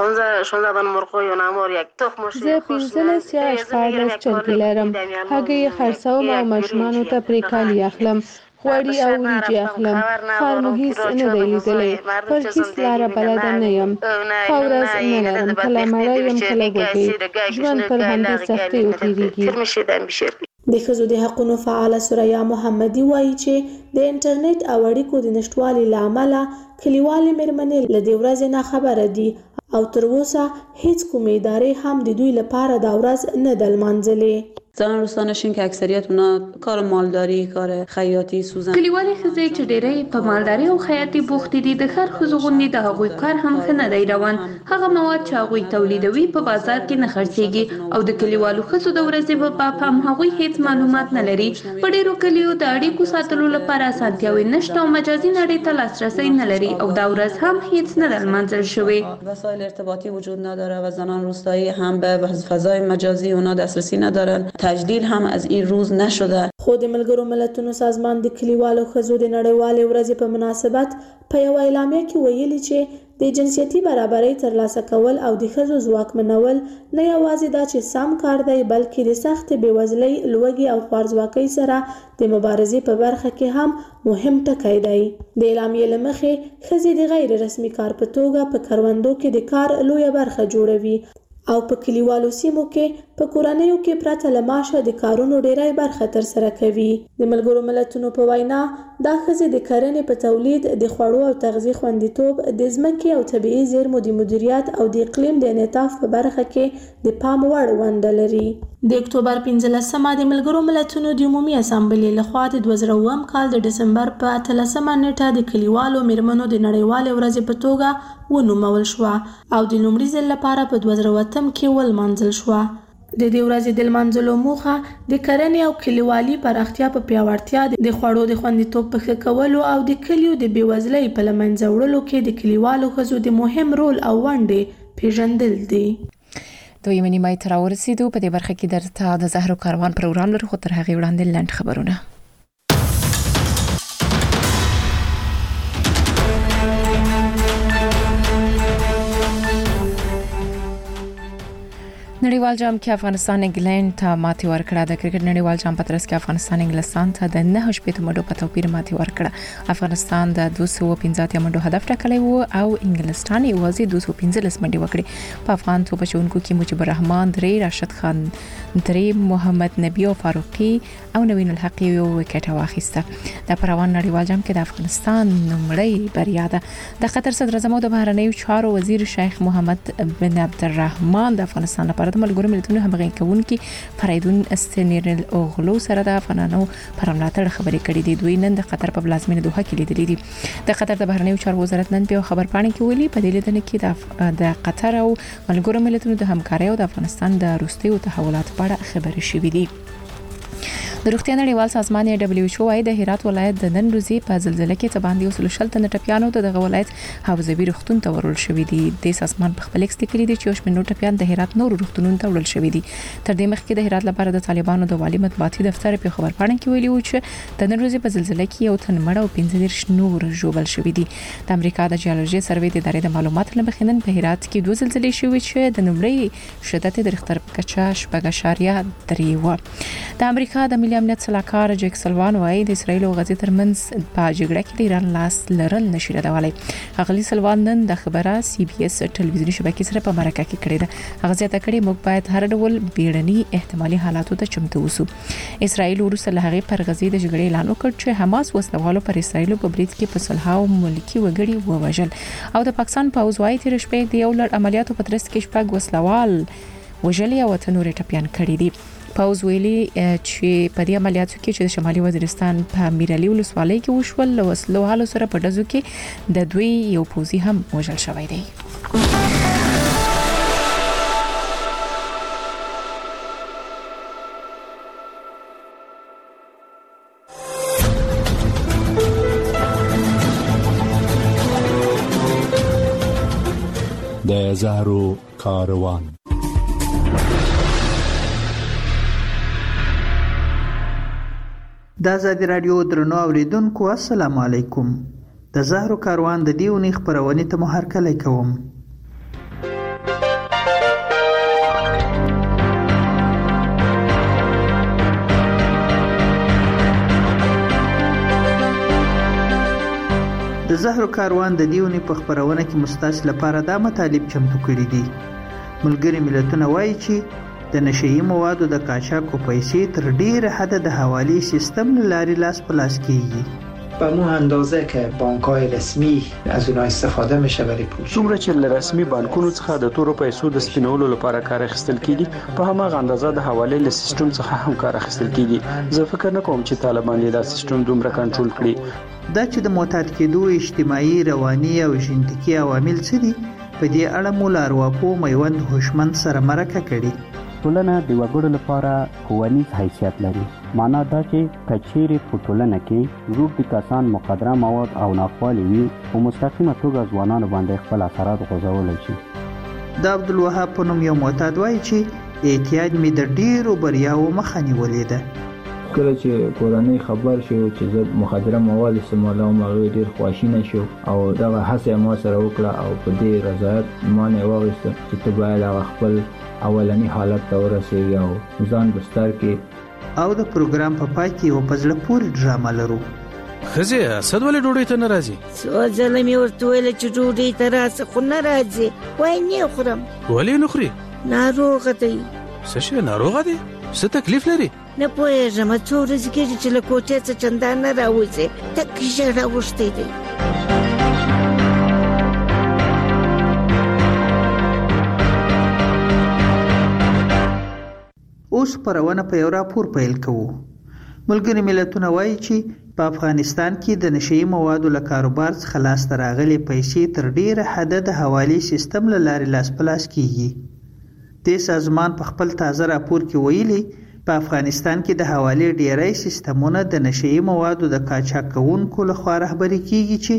زه 15 یا 14 چرګې لرم. هګۍ یې خرڅوم او ماشومانو ته پرې کالي اخلم غوړي او وریجې اخلم. ښار مو هیڅ نه دی لیدلی پر هیڅ لاره بلده نه یم ښه ورځ نه لرم کله مړه یم کله وږې ژوند پر همدې سختیو تېرېږي. د ښځو د حقونو فعاله سریا محمدي وایي چې د انټرنیټ او اړیکو د نشتوالي له امله کلیوالې مېرمنې له دې ورځې ناخبره دي او تر اوسه هیڅ کومې ادارې هم د دوی لپاره دا ورځ نه ده لمانځلې. زنان روستانشین که اکثریت اونا کار مالداری کار خیاطی سوزن کلیوالې ښځې چې ډېری په مالداري او خیاطي بوختې دي د ښار ښځو غوندې د هغوی کار هم ښه نه دی روان. هغه مواد چې هغوی تولیدوي په بازار کې نه خرڅېږي او د کلیوالو ښځو د ورځې په باب هم هغوی هیڅ معلومات نه لري. په ډېرو کلیو د اړیکو ساتلو لپاره اسانتیاوې نشته او مجازي نړۍ ته لاسرسی نه لري او دا ورځ هم هیڅ نه ده لمانځل شوې. وسایل ارتباطی وجود نداره و زنان روستایی هم به فضای مجازی اونا دسترسی ندارن. تجدید هم از این روز نشده. خو د ملګرو ملتونو سازمان د کلیوالو ښځو د نړیوالې ورځې په مناسبت په یوه اعلامیه کې ویلي چې د جنسیتي برابرۍ ترلاسه کول او د ښځو ځواکمنول نه یوازې دا چې سم کار دی بلکې د سختې بېوزلۍ لوږې او خوارځواکۍ سره د مبارزې په برخه کې هم مهم ټکی دی. د اعلامیې له مخې ښځې د غیر رسمي کار په توګه په کروندو کې د کار لویه برخه جوړوي او په کلیوالو سیمو کې په کورنیو کې پرته له معاشه د کارونو ډیری برخه ترسره کوي. د ملګرو ملتونو په وینا دا ښځې د کرنې په تولید، د خوړو او تغذیې خوندیتوب، د ځمکې او طبیعي زیرمو د مدیریت او د اقلیم د انعطاف په برخه کې د پام وړ ونډه لري. د اکتوبر 15مه د ملګرو ملتونو د عمومي اسامبلې لخوا د 2002 کال د ډسمبر په 13مه نیټه د کلیوالو میرمنو د نړیوالې ورځې په توګه ونومول شوه او د لومړي ځل لپاره په 2008 کې ولمانځل شوه. د دې ورځې د لمانځلو موخه د کرنې او کلیوالي پراختیا په پیاوړتیا، د خوړو د خوندیتوب په ښه کولو او د کلیو د بېوزلۍ په له منځه وړلو کې د کلیوالو ښځو د مهم رول او ونډې پیژندل دي. دویمه نیمه تر ورسېدو. په دې برخه کې درته د زهرو کاروان پروګرام لرو، خو تر هغې وړاندې لنډ خبرونه. نړیوال جام کې افغانستان انګلند ته ماتې ورکړه. د کرکټ نړیوال جام په ترڅ کې افغانستان انګلستان ته د 9 منډو په توپیر ماتې ورکړه. افغانستان د 215 منډو هدف ټاکلی و او انګلستان یوازې 215 منډې وکړې. په افغان توپ اچوونکو کې مجيب الرحمن 3، راشد خان 3، محمد نبی او فاروقي او نوین الحق یو وکټ واخیسته. د پروان نړیوال جام کې د افغانستان نومړی بریا ده. د قطر صدر اعظم او د بهرنیو چارو وزیر شیخ محمد بن عبدالرحمن د افغانستان لپاره د ملګرو ملتونو همغږي کوونکي فریدون استنیرل اوغلو سره د افغانانو پر ملاتړ خبرې کړې دي. دوی نن د قطر په پلازمینه دوحه کې لیدلې دي. د قطر د بهرنیو چارو وزارت نن په خبر پاڼه کې ویلي په دې لیدنه کې د قطر او ملګرو ملتونو د همکارۍ او د افغانستان د وروستیو تحولاتو په اړه خبرې شوې دي. د روغتیا نړیوال سازمان WHO وايي د هرات ولایت د نن ورځې په زلزلې کې تباندې وسلو شلته ټپیانو د دغه ولایت حوزوي روغتون ته ورول شوې دي. د سازمان په خپل اکس لیکلي دي چې شمنو ټپیان د هرات نور روغتونونو ته ورول شوې دي. تر دې مخکې د هرات لپاره د طالبانو د والي مطبوعاتي دفتر په خبر پاڼه کې ویلي و چې د نن ورځې په زلزلې کې یو تن مړ او 15 نور ژوبل شوې دي. د امریکا د جیولوژي سروې د ادارې د معلوماتو لمخې نن په هرات کې 2 زلزلې شوې چې د نمبرې شدت د ریختر په کچه 7.3 و. د امریکا د ملي امنیت صلاحکار جیک سلوان وايي د اسرایل او غزې ترمنځ په جګړه کې د ایران لاس لرل نشي ردولی. اغلی سلوان نن د خبره CBS ټلویزیوني شبکې سره په مرکه کې کړې ده. هغه زیاته کړې موږ باید هر ډول بیړني احتمالي حالاتو ته چمتو اوسو. اسرایل وروسته له هغې پر غزې د جګړې اعلان وکړ چې حماس وسلوالو پر اسرایل په برید کې په صلحاو ملکی وګړي ووژل او د پاکستان پوځ وايي تیر شپه د یو لړ عملیاتو په ترڅ کې 6 وسلوال وژلي او تنور ټپیان کړي دي. پاوز ویلي چې په دې عملیاتو کې چې د شمالي وزیرستان په میرعلي ولسوالۍ کې وشول له وسلو حالو سره په ډزو کې د دوی یو پوځي هم وژل شوی دی. د زهرو کاروان. د آزادي رادیو درنو اوریدونکو السلام علیکم. د زهرو کاروان د دیونی خبرونه ته محرکلی کوم. د زهرو کاروان د دیونی په خبرونه کې مستاس لپاره دا مطالب چمتو کړي دي. ملګری ملتونه وایي چې د نشئی موادو د قاچاقو پیسې تر ډیره حد د حوالی سیستم لاري لاس په لاس کیږي. به مو اندازه که بانک‌های رسمی از اونها استفاده میشه برای پول. څومره چې له رسمي بانکونو څخه د تورو پیسو د سپینولو لپاره کار اخیستل کیږي، په هماغه اندازه د حواله له سیستم څخه هم کار اخیستل کیږي. زه فکر نه کوم چې طالبان دا سیستم دومره کنټرول کړي. دا چې د معتاد کېدو اجتماعي، رواني او ژوندۍ عوامل څه دي، په دې اړه مو لارواپو میوند هوشمند سره مرکه کړي. ټولنه د وګړو لپاره ښوونیز حیثیت لري. معنا دا چې کچېرې په ټولنه کې روږدي کسان مقدره مواد او ناخوالې وي، په مستقیمه توګه ځوانانو باندې خپل اثرات غځولی شي. د عبدالوهاب په نوم یو معتاد وایي چې اعتیاد مې د ډېرو بریاوو مخه نیولې ده. کله چې کورنۍ خبر شو چې زه مخدره مواد استعمالوم، هغه ډېر خواشینی شو او دغه هڅه ما سره وکړه او په دې رضایت ما نه واخیسته چې ته باید هغه خپل اولنی حالت ته ورسېږي او ځان بستر کې. او د پروګرام په پای کې یو په زړه پورې ډرامه لرو. ښځې اسد ولې ډوډۍ ته نه راځي؟ څو ځله مې ورته ویل چې ډوډۍ ته راځه خو نه راځي. وایي نه خورم. ولې نه خورې؟ ناروغ دی. څه شي ناروغ دی؟ څه تکلیف لري؟ نه پوهېږم څو ورځې کېږي چې له کوټې څخه چندان نه راوځي، تک ژړه اوښتی دی. اوس خپرونه په یو راپور پیل کوو. ملګري ملتونه وایي چې په افغانستان کې د نشئی موادو له کاروبار څخه لاسته راغلي پیسې تر ډیره حده د حوالې سیستم له لارې لاس په لاس کیږي. د سازمان په خپل تازه راپور کې ویلي په افغانستان کې د حوالې ډیری سیستمونه د نشئی موادو د قاچاق کوونکو لخوا رهبري کیږي چې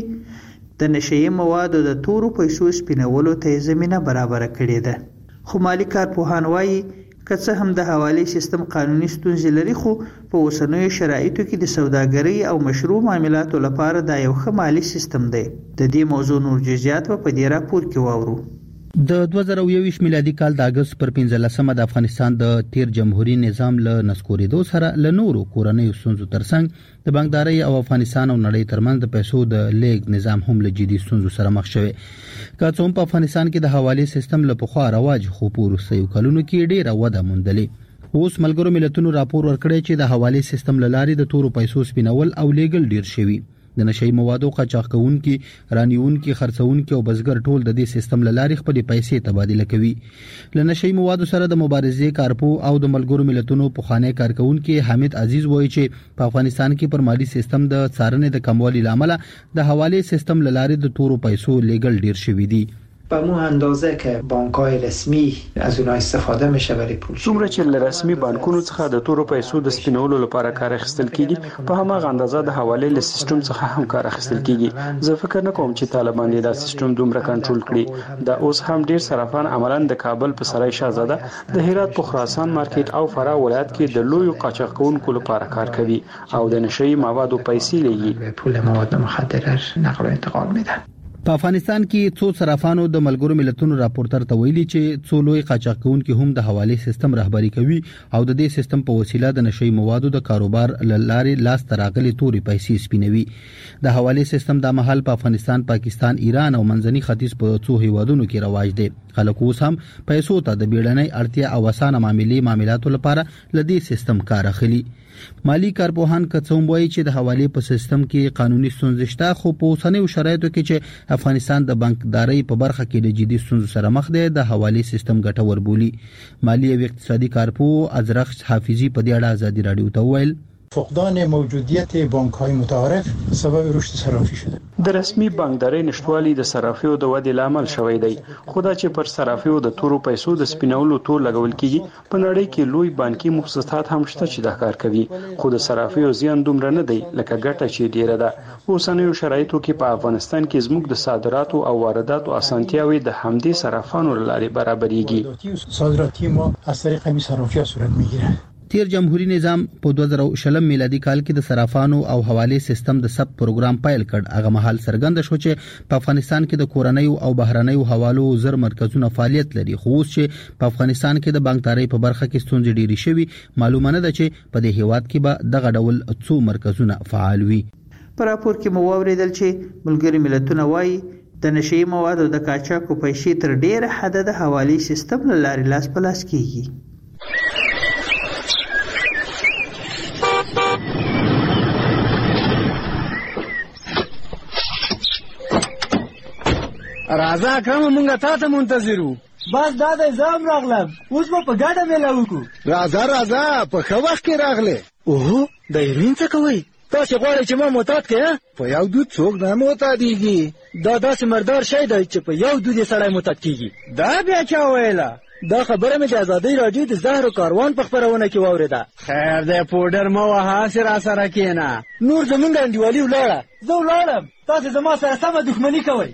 د نشئی موادو د تورو پیسو سپینولو ته زمینه برابر کړې ده. خو مالی کارپوهان وایي که څه هم د حوالې سیستم قانوني ستونزې لري، خو په اوسنیو شرایطو کې د سوداګرۍ او مشروع معاملاتو لپاره دا یو ښه مالی سیستم دی. د دې موضوع نور جزئیات په دې راپور کې واورو. د 2021 میلادي کال د اگست پر 15مه د افغانستان د تیر جمهوریت نظام له نسکورېدو سره له نورو کورنیو ستونزو ترڅنګ د بانکدارۍ او افغانستان او نړۍ ترمنځ د پیسو د لیږد نظام هم له جدي ستونزو سره مخ شوی. که څوم په افغانستان کې د حوالې سیستم له پخوا رواج خو په وروستیو کلونو کې ډیره وده موندلې. اوس ملګرو ملتونو راپور ورکړی چې د حوالې سیستم له لارې د تورو پیسو سپینول او لیږل ډیر شوی. د نشئی موادو قاچاق کوونکي، رانیونکي، خرڅونکي او بزګر ټول د دې سیستم له لارې خپل پیسې تبادله کوي. له نشئی موادو سره د مبارزې کارپو او د ملګرو ملتونو پخوانی کارکونکي حامد عزیز وایي چې په افغانستان کې پر مالی سیستم د څارنې د کموالي لامل د حوالې سیستم له لارې د تورو پیسو لیږل ډیر شوی دی. به مو اندازه که بانک‌های رسمی از اونها استفاده میشه برای پول. څومره چې له رسمي بانکونو څخه د تورو پیسو د سپینولو لپاره کار اخیستل کیږي، په هماغه اندازه د حوالې له سیستم څخه هم کار اخیستل کیږي. زه فکر نه کوم چې طالبان دا سیستم دومره کنټرول کړي. دا اوس هم ډیر صرافان عملاً د کابل په سرای شاهزاده، د هرات په خراسان مارکیټ او فراه ولایت کې د لویو قاچاق کوونکو لپاره کار کوي او د نشئی موادو پیسې لګي. پول مواد مخدر نقل و انتقال میدن. په افغانستان کې څو صرافانو د ملګرو ملتونو راپورټر ته ویلي چې څو لوی قاچاق کوونکي هم د حوالې سیستم رهبري کوي او د دې سیستم په وسیله د نشئی موادو د کاروبار لارې لاس تراغلي توري پیسې سپینوي. د حوالې سیستم د محل په افغانستان، پاکستان، ایران او منځني ختیځ په څو هیوادونو کې رواج دی. خلک اوس هم پیسو ته د بیړنۍ اړتیا او اسانه معاملاتو لپاره لدې سیستم کار اخلي. مالی کارپوهان کڅوم وایي چې د حوالې په سیستم کې قانوني ستونزې شته، خو په اوسنیو شرایطو کې چې افغانستان د بانکدارۍ په برخه کې د جدي ستونزو سره مخ دی، د حوالې سیستم ګټور بولي. مالی او اقتصادي کارپوه ازرخ حافظي په دې اړه ازادي رادیو ته وویل فقدان موجودیت بانک‌های متعارف سبب رشد صرافی شده. د رسمي بانکدارۍ نشټوالي د صرافیو د ودې لامل شوی دی. خدا چې پر صرافیو د تورو پیسو د سپینولو تور لګول کیږي، په نړۍ کې لوی بانکي مؤسسات هم شته چې دا کار کوي، خو د صرافیو زیان دومره نه دی لکه ګټه چې ډیره ده. اوسنیو شرایطو کې په افغانستان کې زموږ د صادراتو او وارداتو اسانتیاوي د همدې صرافانو لارې برابرېږي. صادراتی ما از طریق همین صرافی‌ها صورت میگیره. تیر جمهوریت نظام په 2020 میلادي کال کې د صرافانو او حوالې سیستم د سب پروګرام پیل کړ. هغه مهال څرګند شو چې په افغانستان کې د کورنیو او بهرنیو حوالو زر مرکزونه فعالیت لري، خو اوس چې په افغانستان کې د بانکدارۍ په برخه کې ستونزې ډېرې شوي، معلومه نه ده چې په دې هیواد کې به دغه ډول څو مرکزونه فعال وي. په راپور کې مو واوریدل چې ملګري ملتونه وایي د نشئی موادو د قاچاقو پیسې تر ډیره حده د حوالې سیستم له لارې لاس په لاس کیږي. راځه اکرم مونږه تا ته منتظرو. بس دا د زام راغلم، اوس به په ګډه میله وکړو. راځه په ښه وخت کې راغلې. اوه د هیروین څه کوئ؟ تاسې غواړئ چې ما معتاد کړې؟ په یو دود څوک نه معتادېږي. دا داسې مردار شی دی چې په یو دود یې سړی معتاد کېږي. دا بیا چا ویله؟ دا خبره مې د ازادۍ راډیو د زهرو کاروان په خپرونه کې واورېده. خیر دی پوډر مه وهه، هسې راسره کښېنه. نور زمونږ انډیوالي ولاړه، زه ولاړم، تاسې زما سره سمه دښمني کوئ.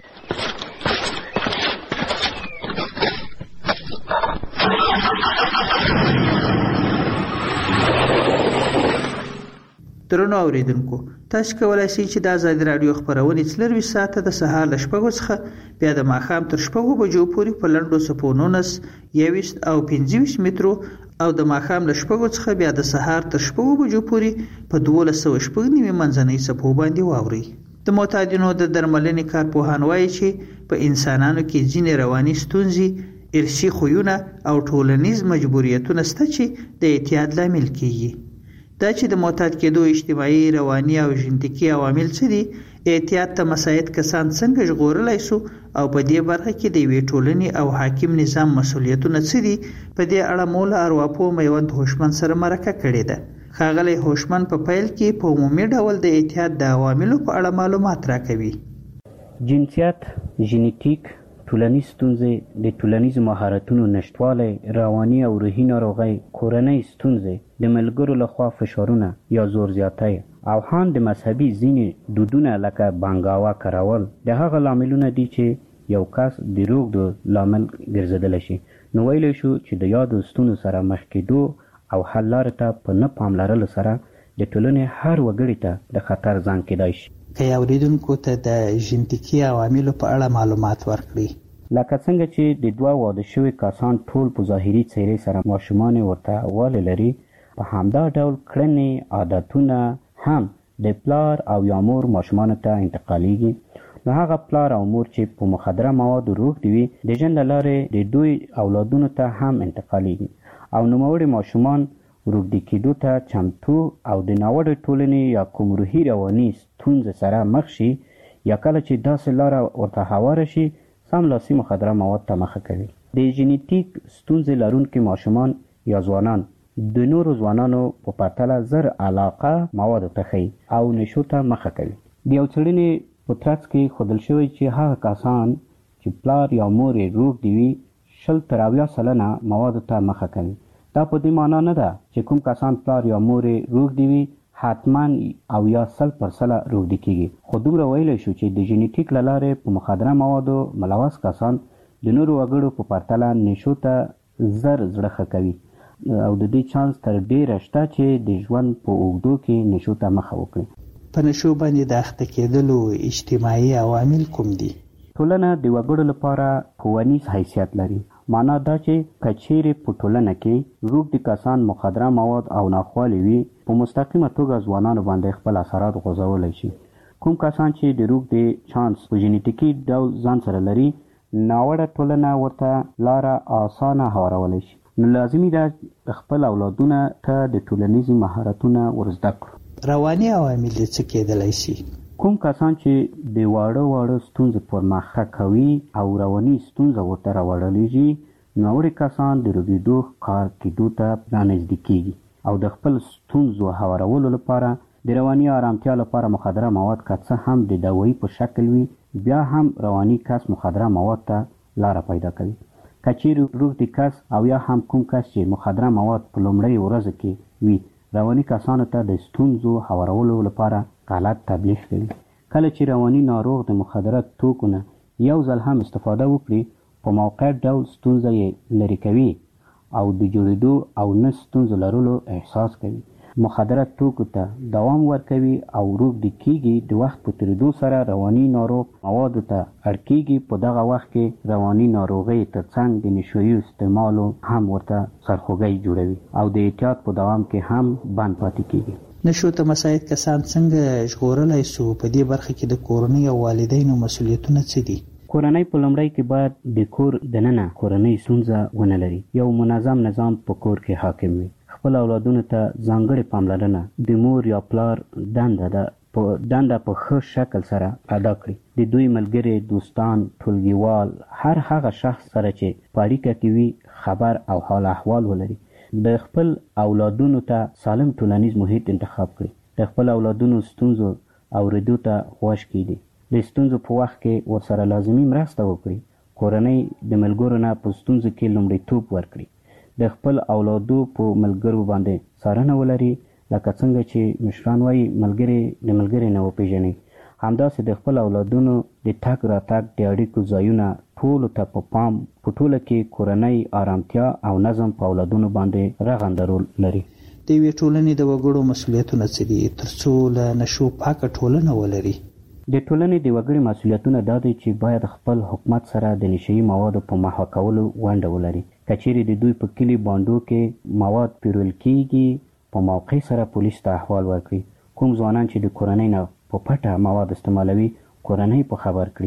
درنو اوریدونکو، تاسو کولای شئ چې د ازادي رادیو خبرونه 24 ساعته د سهار ل 6 څخه بیا د ماښام تر 6 بجو پورې په لنډو صفو 19 21 او 25 مترو او د ماښام ل 6 څخه بیا د سهار تر 6 بجو پورې په 1290 منځنۍ صفو باندې واوري. د معتادینو د درملنې کارپوهان وایي چې په انسانانو کې ځینې رواني ستونزې ارثي خویونه او ټولنیز مجبوریتونه شته چې د اعتیاد لامل کیږي. دا چې د معتاد کېدو اجتماعي، رواني او ژنتیکي عوامل څه دي، اعتیاد ته مساعد کسان څنګه ژغورلی سو او په دې برخه کې د یوې ټولنې او حاکم نظام مسؤلیتونه څه دي، په دې اړه مولا ارواپوه میوند هوشمند سره مرکه کړې ده. ښاغلی هوشمند په پیل کې په عمومي ډول د اعتیاد د عواملو په اړه معلومات راکوي. جنسیت، ژنیتیک، ټولنیز ستونزې، د ټولنیز مهارتونو نشتوالی، رواني او روحي ناروغۍ، کورنۍ ستونزې، د ملګرو لخوا فشارونه یا زور زیاتی او هم د مذهبي ځینې دودونه لکه بانګاوا کارول د هغه لاملونه دي چې یو کس د روږدو لامل ګرځېدلی شي. نو ویلی شو چې د یادو ستونزو سره مخ کېدو او حل لارې ته په نه پاملرلو سره د ټولنې هر وګړي ته د خطر زنګ کېدای شي. که اوریدونکو ته د ژنتیکي عواملو په اړه معلومات ورکړي. لکه څنګه چې د دوه واده شوي کسان ټول په ظاهري څېرې سره ماشومان ورته والی لري، په همدا ډول کړنې، عادتونه هم د پلار او یا مور ماشومانو ته انتقالیږي. نو هغه پلار او مور چې په مخدره موادو روږدي وي، د ژوند له لارې د دوی اولادونو ته هم انتقالیږي او نوموړي ماشومان روږدي کېدو ته چمتو او د ناوړه ټولنې یا کوم روحي رواني ستونزې سره مخ شي، یا کله چې داسې لاره ورته هواره شي سملاسي مخدره مواد ته مخه کوي. د ژنیتیک ستونزې لرونکي ماشومان یا ځوانان د نورو ځوانانو په پرتله زر علاقه موادو ته ښیي او نشو ته مخه کوي. د یو څېړنې په ترڅ کې ښودل شوی چې هغه کسان چې پلار یا مور یې روږدي وي 70% موادو ته مخه کوي. دا په دې معنا نه ده چې کوم کسان پلار یا مور یې روږدي وي حتما او یا 100% روږدي کیږي، خو دومره ویلی شو چې د ژنیتیک له لارې په مخدره موادو ملوث کسان د نورو وګړو په پرتله نشو ته زر زړه ښه کوي او د دې چانس تر ډیره شته چې د ژوند په اوږدو کې نشو ته مخه وکړي. په نشو باندې د اخته کېدلو اجتماعي عوامل کوم دي؟ ټولنه د وګړو لپاره ښوونیز حیثیت لري. معنا دا چې که چیرې په ټولنه کې روږدي کسان مخدره مواد او ناخوالې وي، په مستقیمه توګه ځوانانو باندې خپل اثرات غورځولی شي. کوم کسان چې د روږدي چانس په ژنیتیکي ډول ځان سره لري، ناوړه ټولنه ورته لاره اسانه هوارولی شي. نو لازمي ده خپل اولادونه ته د ټولنیز مهارتونه ورزده کړو. رواني عوامل څه کېدلی شي؟ کوم کسان چې د واړه ستونزې پر مخه کوي او رواني ستونزه ورته راوړلیږي، ناوړه کسان د روږدېدو ښکار کېدو ته رانږدې کېږي او د خپل ستونزو هوارولو لپاره د رواني آرامتیا لپاره مخدره مواد که څه هم د دوایي په شکل وي، بیا هم رواني کس مخدره مواد ته لاره پیدا کوي. که چیرې روږدي کس او یا هم کوم کس چې مخدره مواد په لومړۍ ورځو کې وي، رواني کسانو ته د ستونزو هوارولو لپاره غلط تبلیغ کوي. کله چې رواني ناروغ د مخدره توکو نه یو ځل هم استفاده وکړي، په موقع ډول ستونزه یې لرې کوي او د جوړېدو او نه ستونزو لرلو احساس کوي. مخدره توکو ته دوام ورکوي او روږدي کېږي. د وخت په تېرېدو سره رواني ناروغ موادو ته اړ کېږي. په دغه وخت کې رواني ناروغۍ ترڅنګ د نشویي استعمالو هم ورته سرخوږی جوړوي او د اعتیاد په دوام کې هم بند پاتې کېږي. نشو ته مساعد کسان څنګه ژغورلی سو؟ په دې برخه کې د کورنۍ او والدینو مسؤلیتونه څه دي؟ کورنۍ په لومړی کې باید د کور دننه کورنۍ ستونزه ونه لري. یو منظم نظام په کور کې حاکم وي. خپل اولادونو ته ځانګړې پاملرنه د مور یا پلار دنده په ښه شکل سره ادا کړي. د دوی ملګري، دوستان، ټولګیوال، هر هغه شخص سره چې په اړیکه کې وي خبر او حال احوال ولري. د خپل اولادونو ته سالم ټولنیز محیط انتخاب کړي. د خپل اولادونو ستونزو اوریدو ته خوښ کړي. د ستونزو په وخت کې ورسره لازمي مرسته وکړي. کورنۍ د ملګرو نه په ستونزو کې لومړیتوب ورکړي. د خپل اولادو په ملګرو باندې څارنه ولري، لکه څنګه چې مشران وایي ملګري د ملګري نه وپېژني. همداسې د خپل اولادونو د تګ راتګ د اړیکو ځایونه ټولو ته په پام، په ټوله کې کورنۍ آرامتیا او نظم په اولادونو باندې رغنده رول لري. د یوې ټولنې د وګړو مسؤلیتونه څه دي ترڅو له نشو پاکه ټولنه ولري؟ د ټولنې د وګړي مسؤلیتونه دا دی چې باید خپل حکومت سره د نشهیي موادو په محوه کولو ونډه ولري. که چیرې د دوی په کلي بانډو کې مواد پیرول کېږي، په موقع سره پولیس ته احوال ورکړي. کوم ځوانان چې د کورنۍ نه په پټه مواد استعمالوي، کورنۍ په خبر کړي.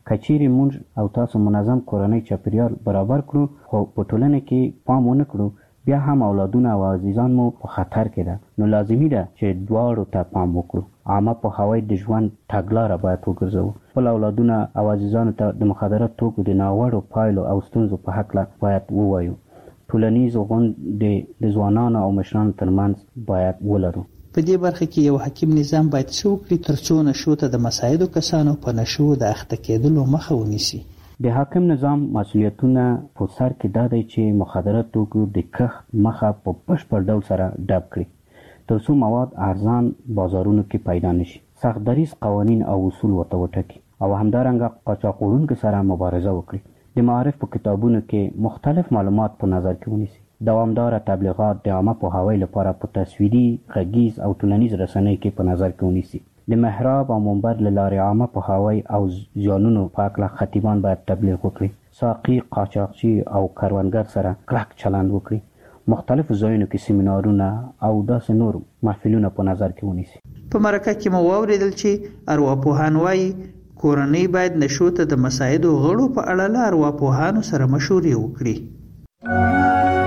کچېرې مونږ او تاسو منظم کورنۍ چاپیریال برابر کړو خو په ټولنه کې پام ونه کړو بیا هم اولادونه او عزیزان مو په خطر کې ده نو لازمي ده چې دواړو ته پام وکړو عامه پوهاوی د ژوند تګلاره باید وګرځوو خپل اولادونه او عزیزانو ته د مخدرات توکو د ناوړو پایلو او ستونزو په هکله باید ووایو ټولنیز غونډې د ځوانانو او مشرانو ترمنځ باید ولرو په دې برخه کې یو حکیم نظام باید څه وکړي ترڅو نشو ته د مساعدو کسانو په نشو د اخته کېدلو مخه ونیسي د حاکم نظام مسؤلیتونه په سر کې دا دی چې مخدرات توکو د کښت مخه په بشپړ ډول سره ډب کړي ترڅو مواد ارزان بازارونو کې پیدا نشي سخت دریز قوانین او اصول ورته وټاکي او همدارنګه قاچاقونکو سره مبارزه وکړي د معارف په کتابونو کې مختلف معلومات په نظر کې ونیسي دوامدار تبلیغات د عامه پوهاوی لپاره په تصویري غږیز او ټولنیز رسنۍ کې په نظر کې ونیسي د محراب او منبر له لارې عامه پوهاوی او زیانونو په هکله خطیبان باید تبلیغ وکړي ساقي قاچاقچي او کروندګر سره کلک چلند وکړي مختلفو ځایونو کې سیمینارونه او داسې نور محفلونه په نظر کې ونیسي په مرکه کې مو واوریدل چې ارواپوهان وايي کورنۍ باید نشو ته د مساعدو غړو په اړه له ارواپوهانو سره مشورې وکړي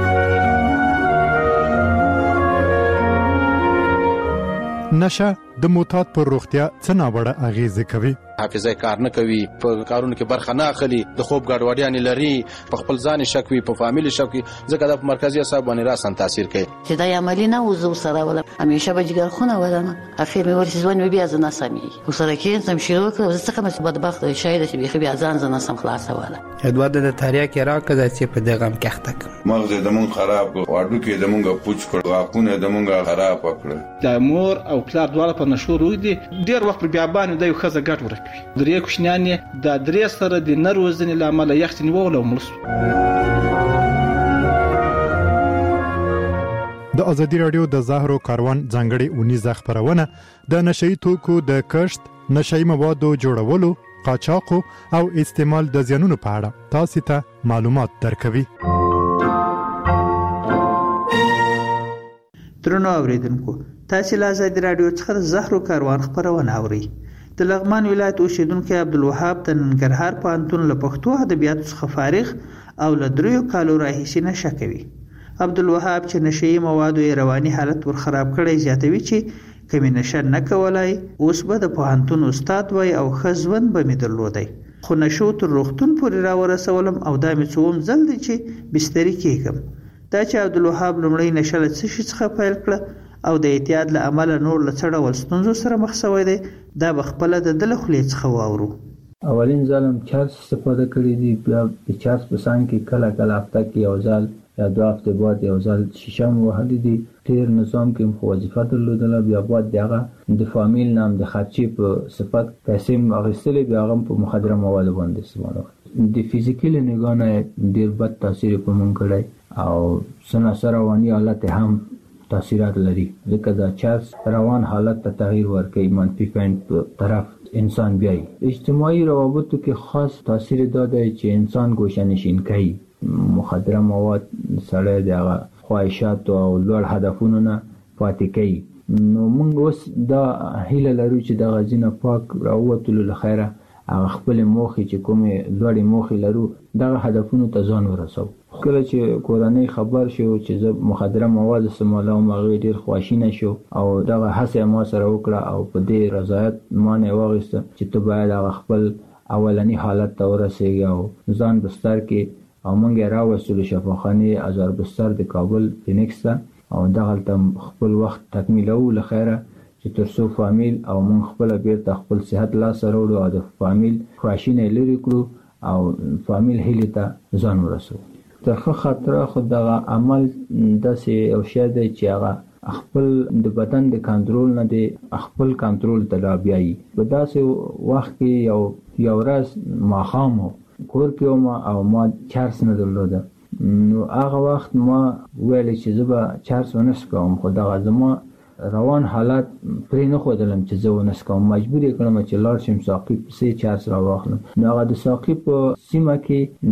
نشه د معتاد پر روغتیا څه ناوړه اغیزه کوي حافظه کار نه کوي په کارونو کې برخه نه اخلي د خوب ګډوډیان لري په خپل ځان شک وي په فامیل شک وي ځکه د مرکزی اعصاب باندې راسن تاثیر کوي چې دا عملی نه وزو سره ولا همیشه به جګر خونه ولما اخر مې ورسې ځوان مې بیا زنه سمي وسره کې سم شروع کړ زه څنګه مې بدبخت شاید چې بیا ځان زنه سم خلاص ولا ادوار د تاریخ کې راکړه چې په دغه کښتک مغز د مون خراب واډو کې د مونږه پوچ کړ واقونه د مونږه خراب کړ د مور او پلار دواړه په نشو روي دي ډیر وخت بیا باندې د یو خزه ګټ ورکوي درې کوشنیان د درې سره د نروزنې لامل یختنی وولو ملس د ازادي رادیو د زهرو کاروان ځانګړي اونیزه خبرونه د نشئی توکو د کښت نشئی موادو جوړولو قاچاقو او استعمال د زیانونو په اړه تاسو ته معلومات درکوي درنو اوریدونکو تاسو له ازادي رادیو څخه د زهرو کاروان خبرونه اورئ د لغمان ولایت اوسیدونکو عبدالوهاب د ننګرهار پوهنتون له پښتو ادبیاتو څخه فارغ او له 3 کالو راهیسې نشه کوي عبدالوهاب چې نشئی موادو یې رواني حالت ور خراب کړی زیاتوي چې کمی نشه نه کولای اوس به د پوهنتون استاد وای او خزون به مې درلودای خو نشو تر روغتون پورې راورسولم او دا مې څوم ځل دی چې بستری کېږم دا چې عبدالوهاب لومړی نشه له څه څخه پیل کړه او د اعتیاد له امله نور له څه ډول ستونزو سره مخ شوی دی دا به خپله د ده له خولې څخه واورو اولین ځل هم چارج استفاده کړی دي بیا د چارج په څنګ کې کله هفته کې یو ځل یا 2 هفته بعد یو ځل شیشه مو وهلې دي ډېر نظام کې خو وظیفه درلودله بیا بعد دغه د فامیل نام د خرچې په صفت پیسې م اخیستلې بیا هغه په مخدره موادو باندې استعمال وکړي د فزیکل نگاه نه ډېر بد تاثیر په مونږ کړی او سنا رواني حالت هم تاثیرات لري لکه دا چارج روان حالت ته تغییر ورکوي منفي پوینټ په طرف انسان بیایي اجتماعي روابطو کې خاص تاثیر دا دی چې انسان گوشه‌نشین کوي مخدره مواد سره دغه خواهشات او لوړ هدفونو نه پاتې کوي نو موږ اوس دا هیله لرو چې د غزینه پاک راووتلو لخيره هغه خپل موخې چې کومه لوړې موخې لرو دغه هدفونو ته ځان ورسو کله چې کورنۍ خبر شو چې زه مخدره مواد استعمالوم هغه ډیر خواشینه شو او دغه هڅه ما سره وکړه او په دې رضایت ما نه واغسته چې ته باید هغه خپل اولنی حالت ته ورسېږي او ځان بستر کې او مونږ راوستلو شفاخانه ازار بستر د کابل فینکس او دغه خپل وخت تکمیلو لخيره چې ترڅو فامیل او مونږ خپل بیرته خپل صحت لا سره وړو او د فامیل خواشینه لري کړو او فامیل هلي ته ځان ورسو ترخه خاطر خو دغه عمل داسې او شی دی چې هغه خپل د بدن د کنټرول نه دی خپل کنټرول ته لا بیایي په داسې وخت کې یو ورځ ماښام کور کې او ما چارج نه درلوده نو هغه وخت ما ویل چې زه به چارج ونه کوم خو دغه زما روان حالت پرې نه خودلم چې زه ونه کوم مجبور کړم چې لاړ شم ساقي په چارج را واخلم نو هغه د ساقي په سیمه کې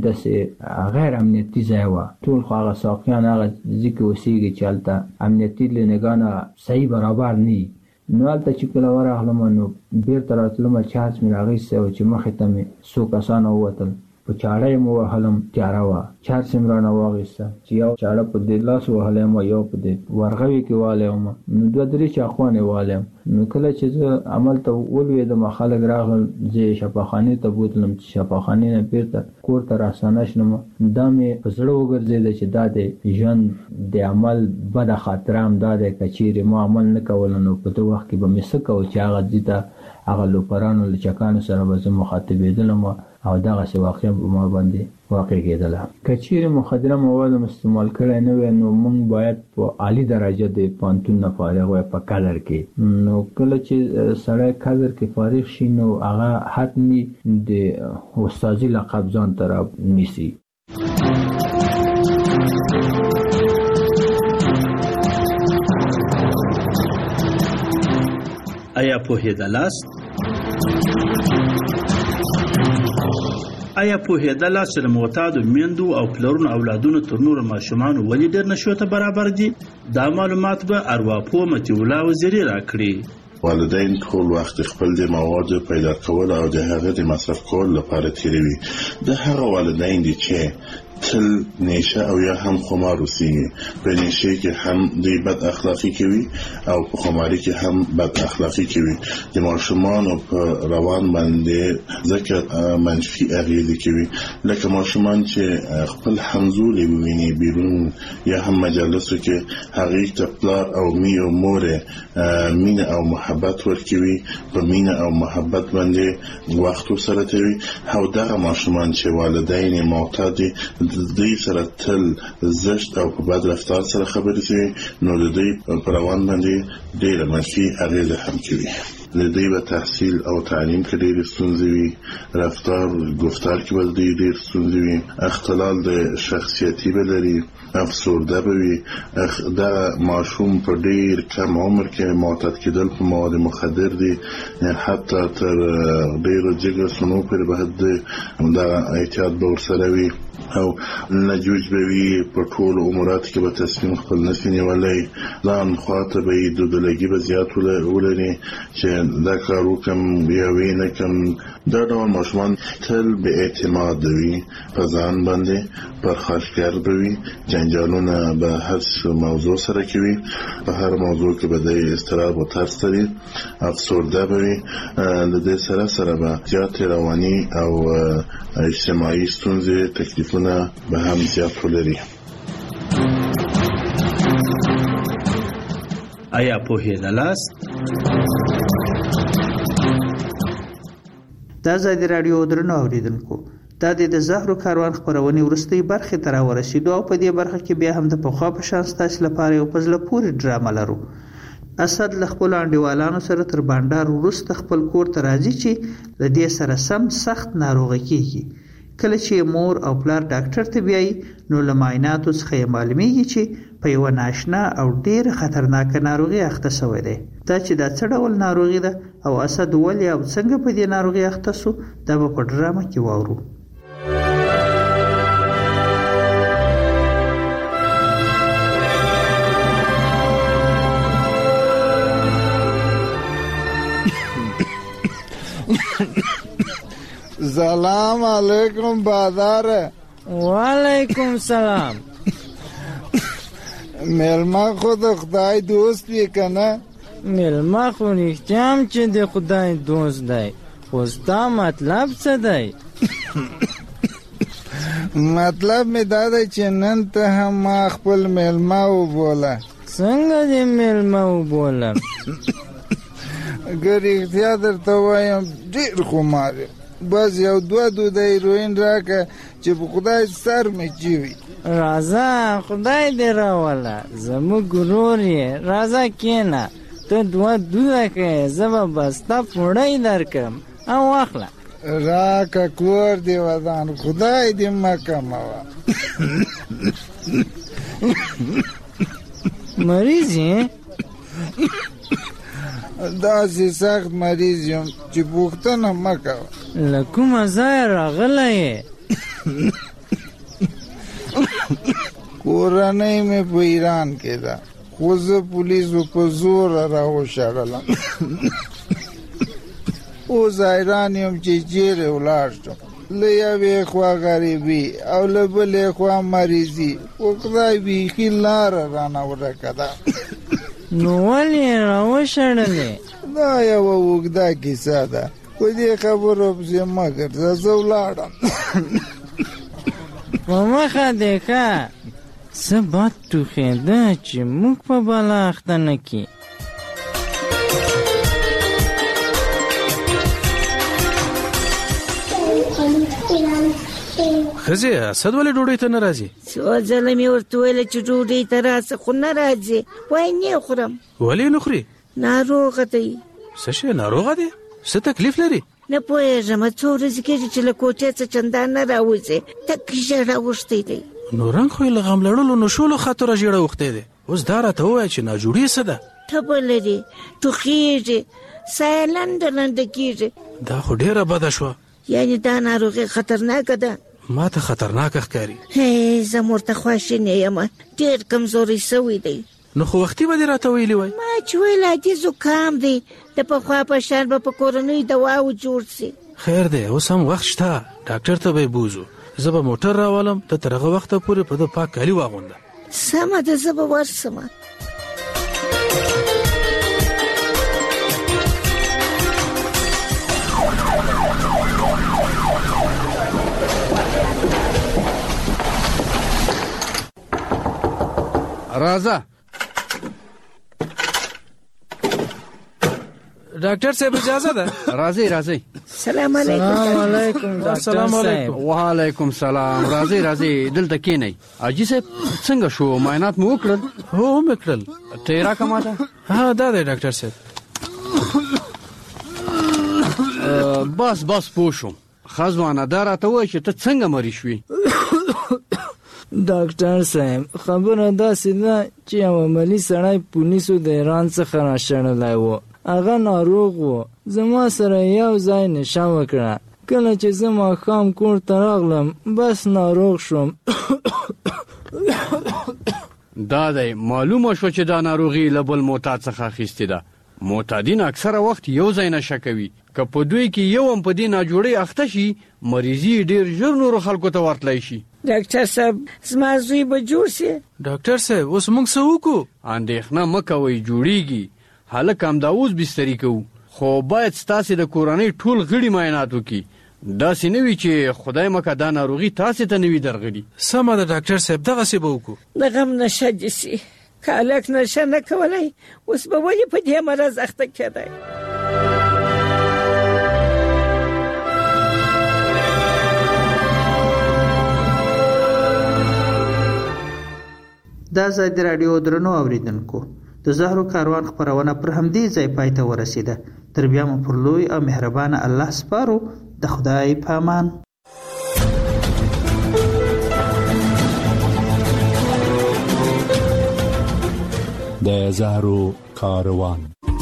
د غیر امنیتي ځای و ټول هغه ساقيان هغه ځکه وسیږي چې البته امنیتي لنګانه صحیح برابر نه نو هلته چې کله ورغلم نو بیرته راتلم چارج مې راغیستی و چې مخې ته مې څو کسان ووتل په چاړه یې مو وهلم تیاره وه چارج یې مې رانه واخیسته چې یو چاړه په دې لاس وهلی یم یو په دې ورغوي کې والی وم نو 2-3 چاقوانې والی یم نو کله چې زه هملته ولوېدم خلک راغلل زه یې شفاخانې ته بوتلم چې شفاخانې نه بیرته کور ته راستانه شلم دا مې په زړه وګرځېده چې دا د ژوند د عمل بده خاطره هم دا دی که چیرې ما عمل نه کوله نو په دې وخت کې به مې څه کوه چې هغه ځي ته هغه لوپرانو لچکانو سره به زه مخاطبېدلم او دغسې واقع په ما باندې واقع کېدله که چیرې مخدره مواد هم استعمال کړی نه وی نو موږ باید په عالي درجه د پوهنتون نه فارغ وی په قدر کې نو کله چې سړی قدر کې فارغ شي نو هغه حتمي د استادي لقب ځان ته رانیسي آیا پوهېدلاست؟ آیا پوهېدلاست چې د معتادو میندو او پلرونو اولادونو تر نورو ماشومانو ولې ډېر نشو ته برابر دي؟ دا معلومات به ارواپوه مطیع الله وزیري راکړي. والدین ټول وخت خپل د موادو پیدا کول او د هغه د مصرف کول لپاره تیروي. د هغه والدین دي چې تل نشه او یا هم خمار اوسېږي. په نشه کې هم د بد اخلاقی کوي او په خماري کې هم بد اخلاقی کوي. د ماشومانو په روان باندې ځکه منفي اغېزې کوي لکه ماشومان چې خپل همزولي وویني بیرون یا هم مجالسو کې هغې ته پلار او میو مور مینه او محبت ورکوي په مینه او محبت باندې وخت سره تیروي او دغه ماشومان چې والدین معتاد د دوی سره تل زشت او په بد رفتار سره خبرې کوي نو د دوی په روان باندې ډېره منفي اغېزه هم کوي. د دوی به تحصیل او تعلیم کې ډېرې ستونزې وي رفتار گفتار کې به د دوی ډېر ستونزې وي اختلال د شخصیتي به لري افسرده به وي دغه ماشوم په ډېر کم عمر کې معتاد کېدل په مواد مخدر دي حتی تر ډېرو جګر سنو پورې به دغه احتیاط به ورسره وي او نجوج به وي په ټولو اموراتو کې به تصمیم خپل نشي نیولی ځان خواته به یې دودلګي به زیات ولري چې دا کار وکړم یا ویې نه کړم. دا ډول ماشومان تل بې اعتماده وي په ځان باندې پرخاشګر به وي جنجالونه به هر موضوع سره کوي په هر موضوع کې به د اضطراب او ترس لري افسرده به وي د دې سره سره به زیاتې رواني او اجتماعي ستونزې تکلیفونه به هم زیات ولري. آیا پوهېدلاست؟ د ازادي راډیو درنو اوریدونکو دا د زهرو کاروان خپرونې وروستۍ برخې ته راورسېدو او په دې برخه کې بیا هم د پخوا په شان ستاسو لپاره یو په زړه پورې ډرامه لرو. اسد له خپلو انډیوالانو سره تر بانډار وروسته خپل کور ته راځي چې له دې سره سم سخت ناروغه کېږي. کله چې مور او پلار ډاکټر ته بیایي نو له معایناتو څخه یې معلومیږي چې په یوه ناشنا او ډېره خطرناکه ناروغي اخته شوی دی. دا چې دا څه ډول ناروغي ده او اسد ولې او څنګه په دې ناروغي اخته شو دا به په ډرامه کې واورو. سلام علیکم بازار. وعلیکم سلام. ملما خود خدای دوست وی کنه. ملما خو نشتم چې د خدای دوست دی خو ستا مطلب څه دی؟ مطلب می دا دی چې نن ته هم ما خپل ملما وبوله. څنګه دې ملما وبولم؟ ګر اختیار درته وایم ډېر خمار بس یو دوه د هیروین راکه چې په خدای سر مې چوي. راځه خدای دې راوله زموږ ورور یې راځه کښېنه ته دوه دوده که زه به بسته پوړی درکړم او واخله راکه کور دې ودان خدای دې مه کموه. مریض یې؟ داسې سخت مریض یم چې پوښتنه مه کوه. له کومه ځایه راغلی یې؟ کورنۍ مې په ایران کې ده خو زه پولیسو په زوره راوشړلم اوس حیران یم چې چیرې ولاړ شم له یوې خوا غریبي او له بلې خوا مریضي خو خدای بیخي لاره رانه ورکه ده نو ولې یې راوشړلې دا یوه اوږده کیسه ده په دې خبرو پسې مه ګرځه زه ولاړم په مخه دې ښه څه بد ټوخېده چې موږ په بلا اخته نه کړي ښځې اسد ولې ډوډۍ ته نه راځي؟ څو ځله مې ورته ویله چې ډوډۍ ته راسه خو نه راځي وایي نه خورم ولې نه خوري؟ ناروغه دی څه شی ناروغه دی؟ څه تکلیف لري؟ نه پوهېږم څو ورځې کېږي چې له کوټې څه چندان نه راوځي تک ژړه اوښتی دی نو رنګ خو یې له غم لړلو نشولو خاطره ژېړه اوښتی دی اوس دا راته ووایه چې ناجوړي څه ده؟ تبه لري ټوخېږي ساه یې لنډه لنډه کېږي دا خو ډېره بده شوه یعنې دا ناروغي خطرناکه ده ما ته خطرناکه ښکاري زه ورته خواشینې یم ډېر کمزوری سوی دی نو خو وختي به دې راته ویلي وای ما چې ویل عادي زکام دی د پخوا په شان به په کورنیو دواو جوړ سي خیر دی اوس هم وخت شته ډاکټر ته به یې بوځو زه به موټر راولم ته تر هغه وخته پورې په ده پاک کالي واغونده سمه ده زه به ورسمه راځه ډاکټر صاحب اجازه ده راځئ سلام علیکم السلام علیکم وعلیکم السلام راځئ دلته کېنئ حاجي صاحب څنګه شو معاینات مو وکړل هو مې کړل ته یې راکړه ماته ها دا دی ډاکټر صاحب بس پوه شوم ښه ځوانه دا راته ووایه چې ته څنګه مریض شوې ډاکټر صاحب خبره داسې ده چې یو عملي سړی پولیسو د ایران څخه راشړلی و هغه ناروغ و زما سره یو ځای نشه وکړه کله چې زه ماښام کور ته راغلم بس ناروغ شوم دا دی معلومه شوه چې دا ناروغي له بل معتاد څخه اخیستې ده معتادین اکثره وخت یو ځای نشه کوي که په دوی کې یو هم په دې ناجوړۍ اخته شي مریضي ډېر ژر نورو خلکو ته ورتلی شي ډاکټر صاحب زما زوی به جوړ سي ډاکټر صاحب اوس موږ څه وکړو اندېښنه مه کوئ جوړیږي هلک همدا اوس بستري کوو خو باید ستاسې د کورنۍ ټول غړي معاینات وکړي داسې نه وي چې خدای مکه دا ناروغي تاسې ته نه وي درغلي سمه ده ډاکټر صاحب دغسې به وکړو د غم نشه دې سي که هلک نشه نه کولی اوس به ولې په دې مرض اخته کېدی دا ازادي راډیو درنو اوریدونکو د زهرو کاروان خبرونه پر همدې ځای پای ته ورسیده تر بیا مو پر لوی او مهربان الله سپارو د خدای په امان د زهرو کاروان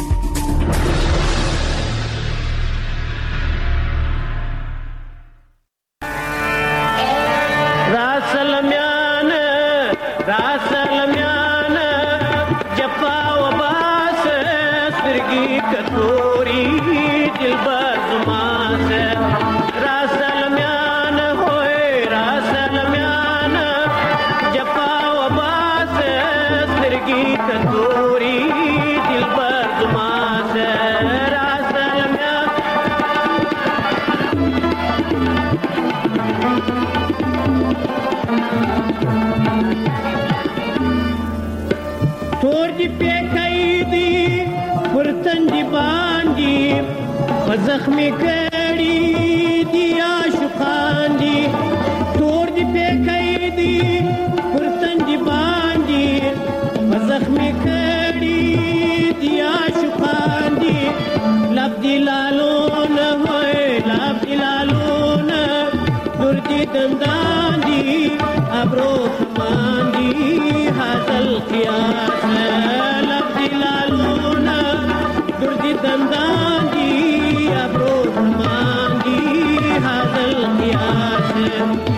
زخمی کړي دی عاشقان دي تور دی په کوي دی پر تندې باندې زخمی کړي دی عاشقان دي لب دی لالو نه وای لب دی لالو نه تور دی دندان دي ابرو خمان دي حاصل قیاس لب دی لالو نه تور دی دندان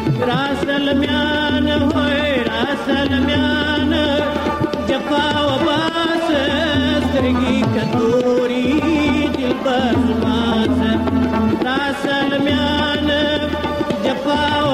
راسل میان ہوئے راسل میان جفا و سترګي کتوري دلبر زما را سلمیان جفا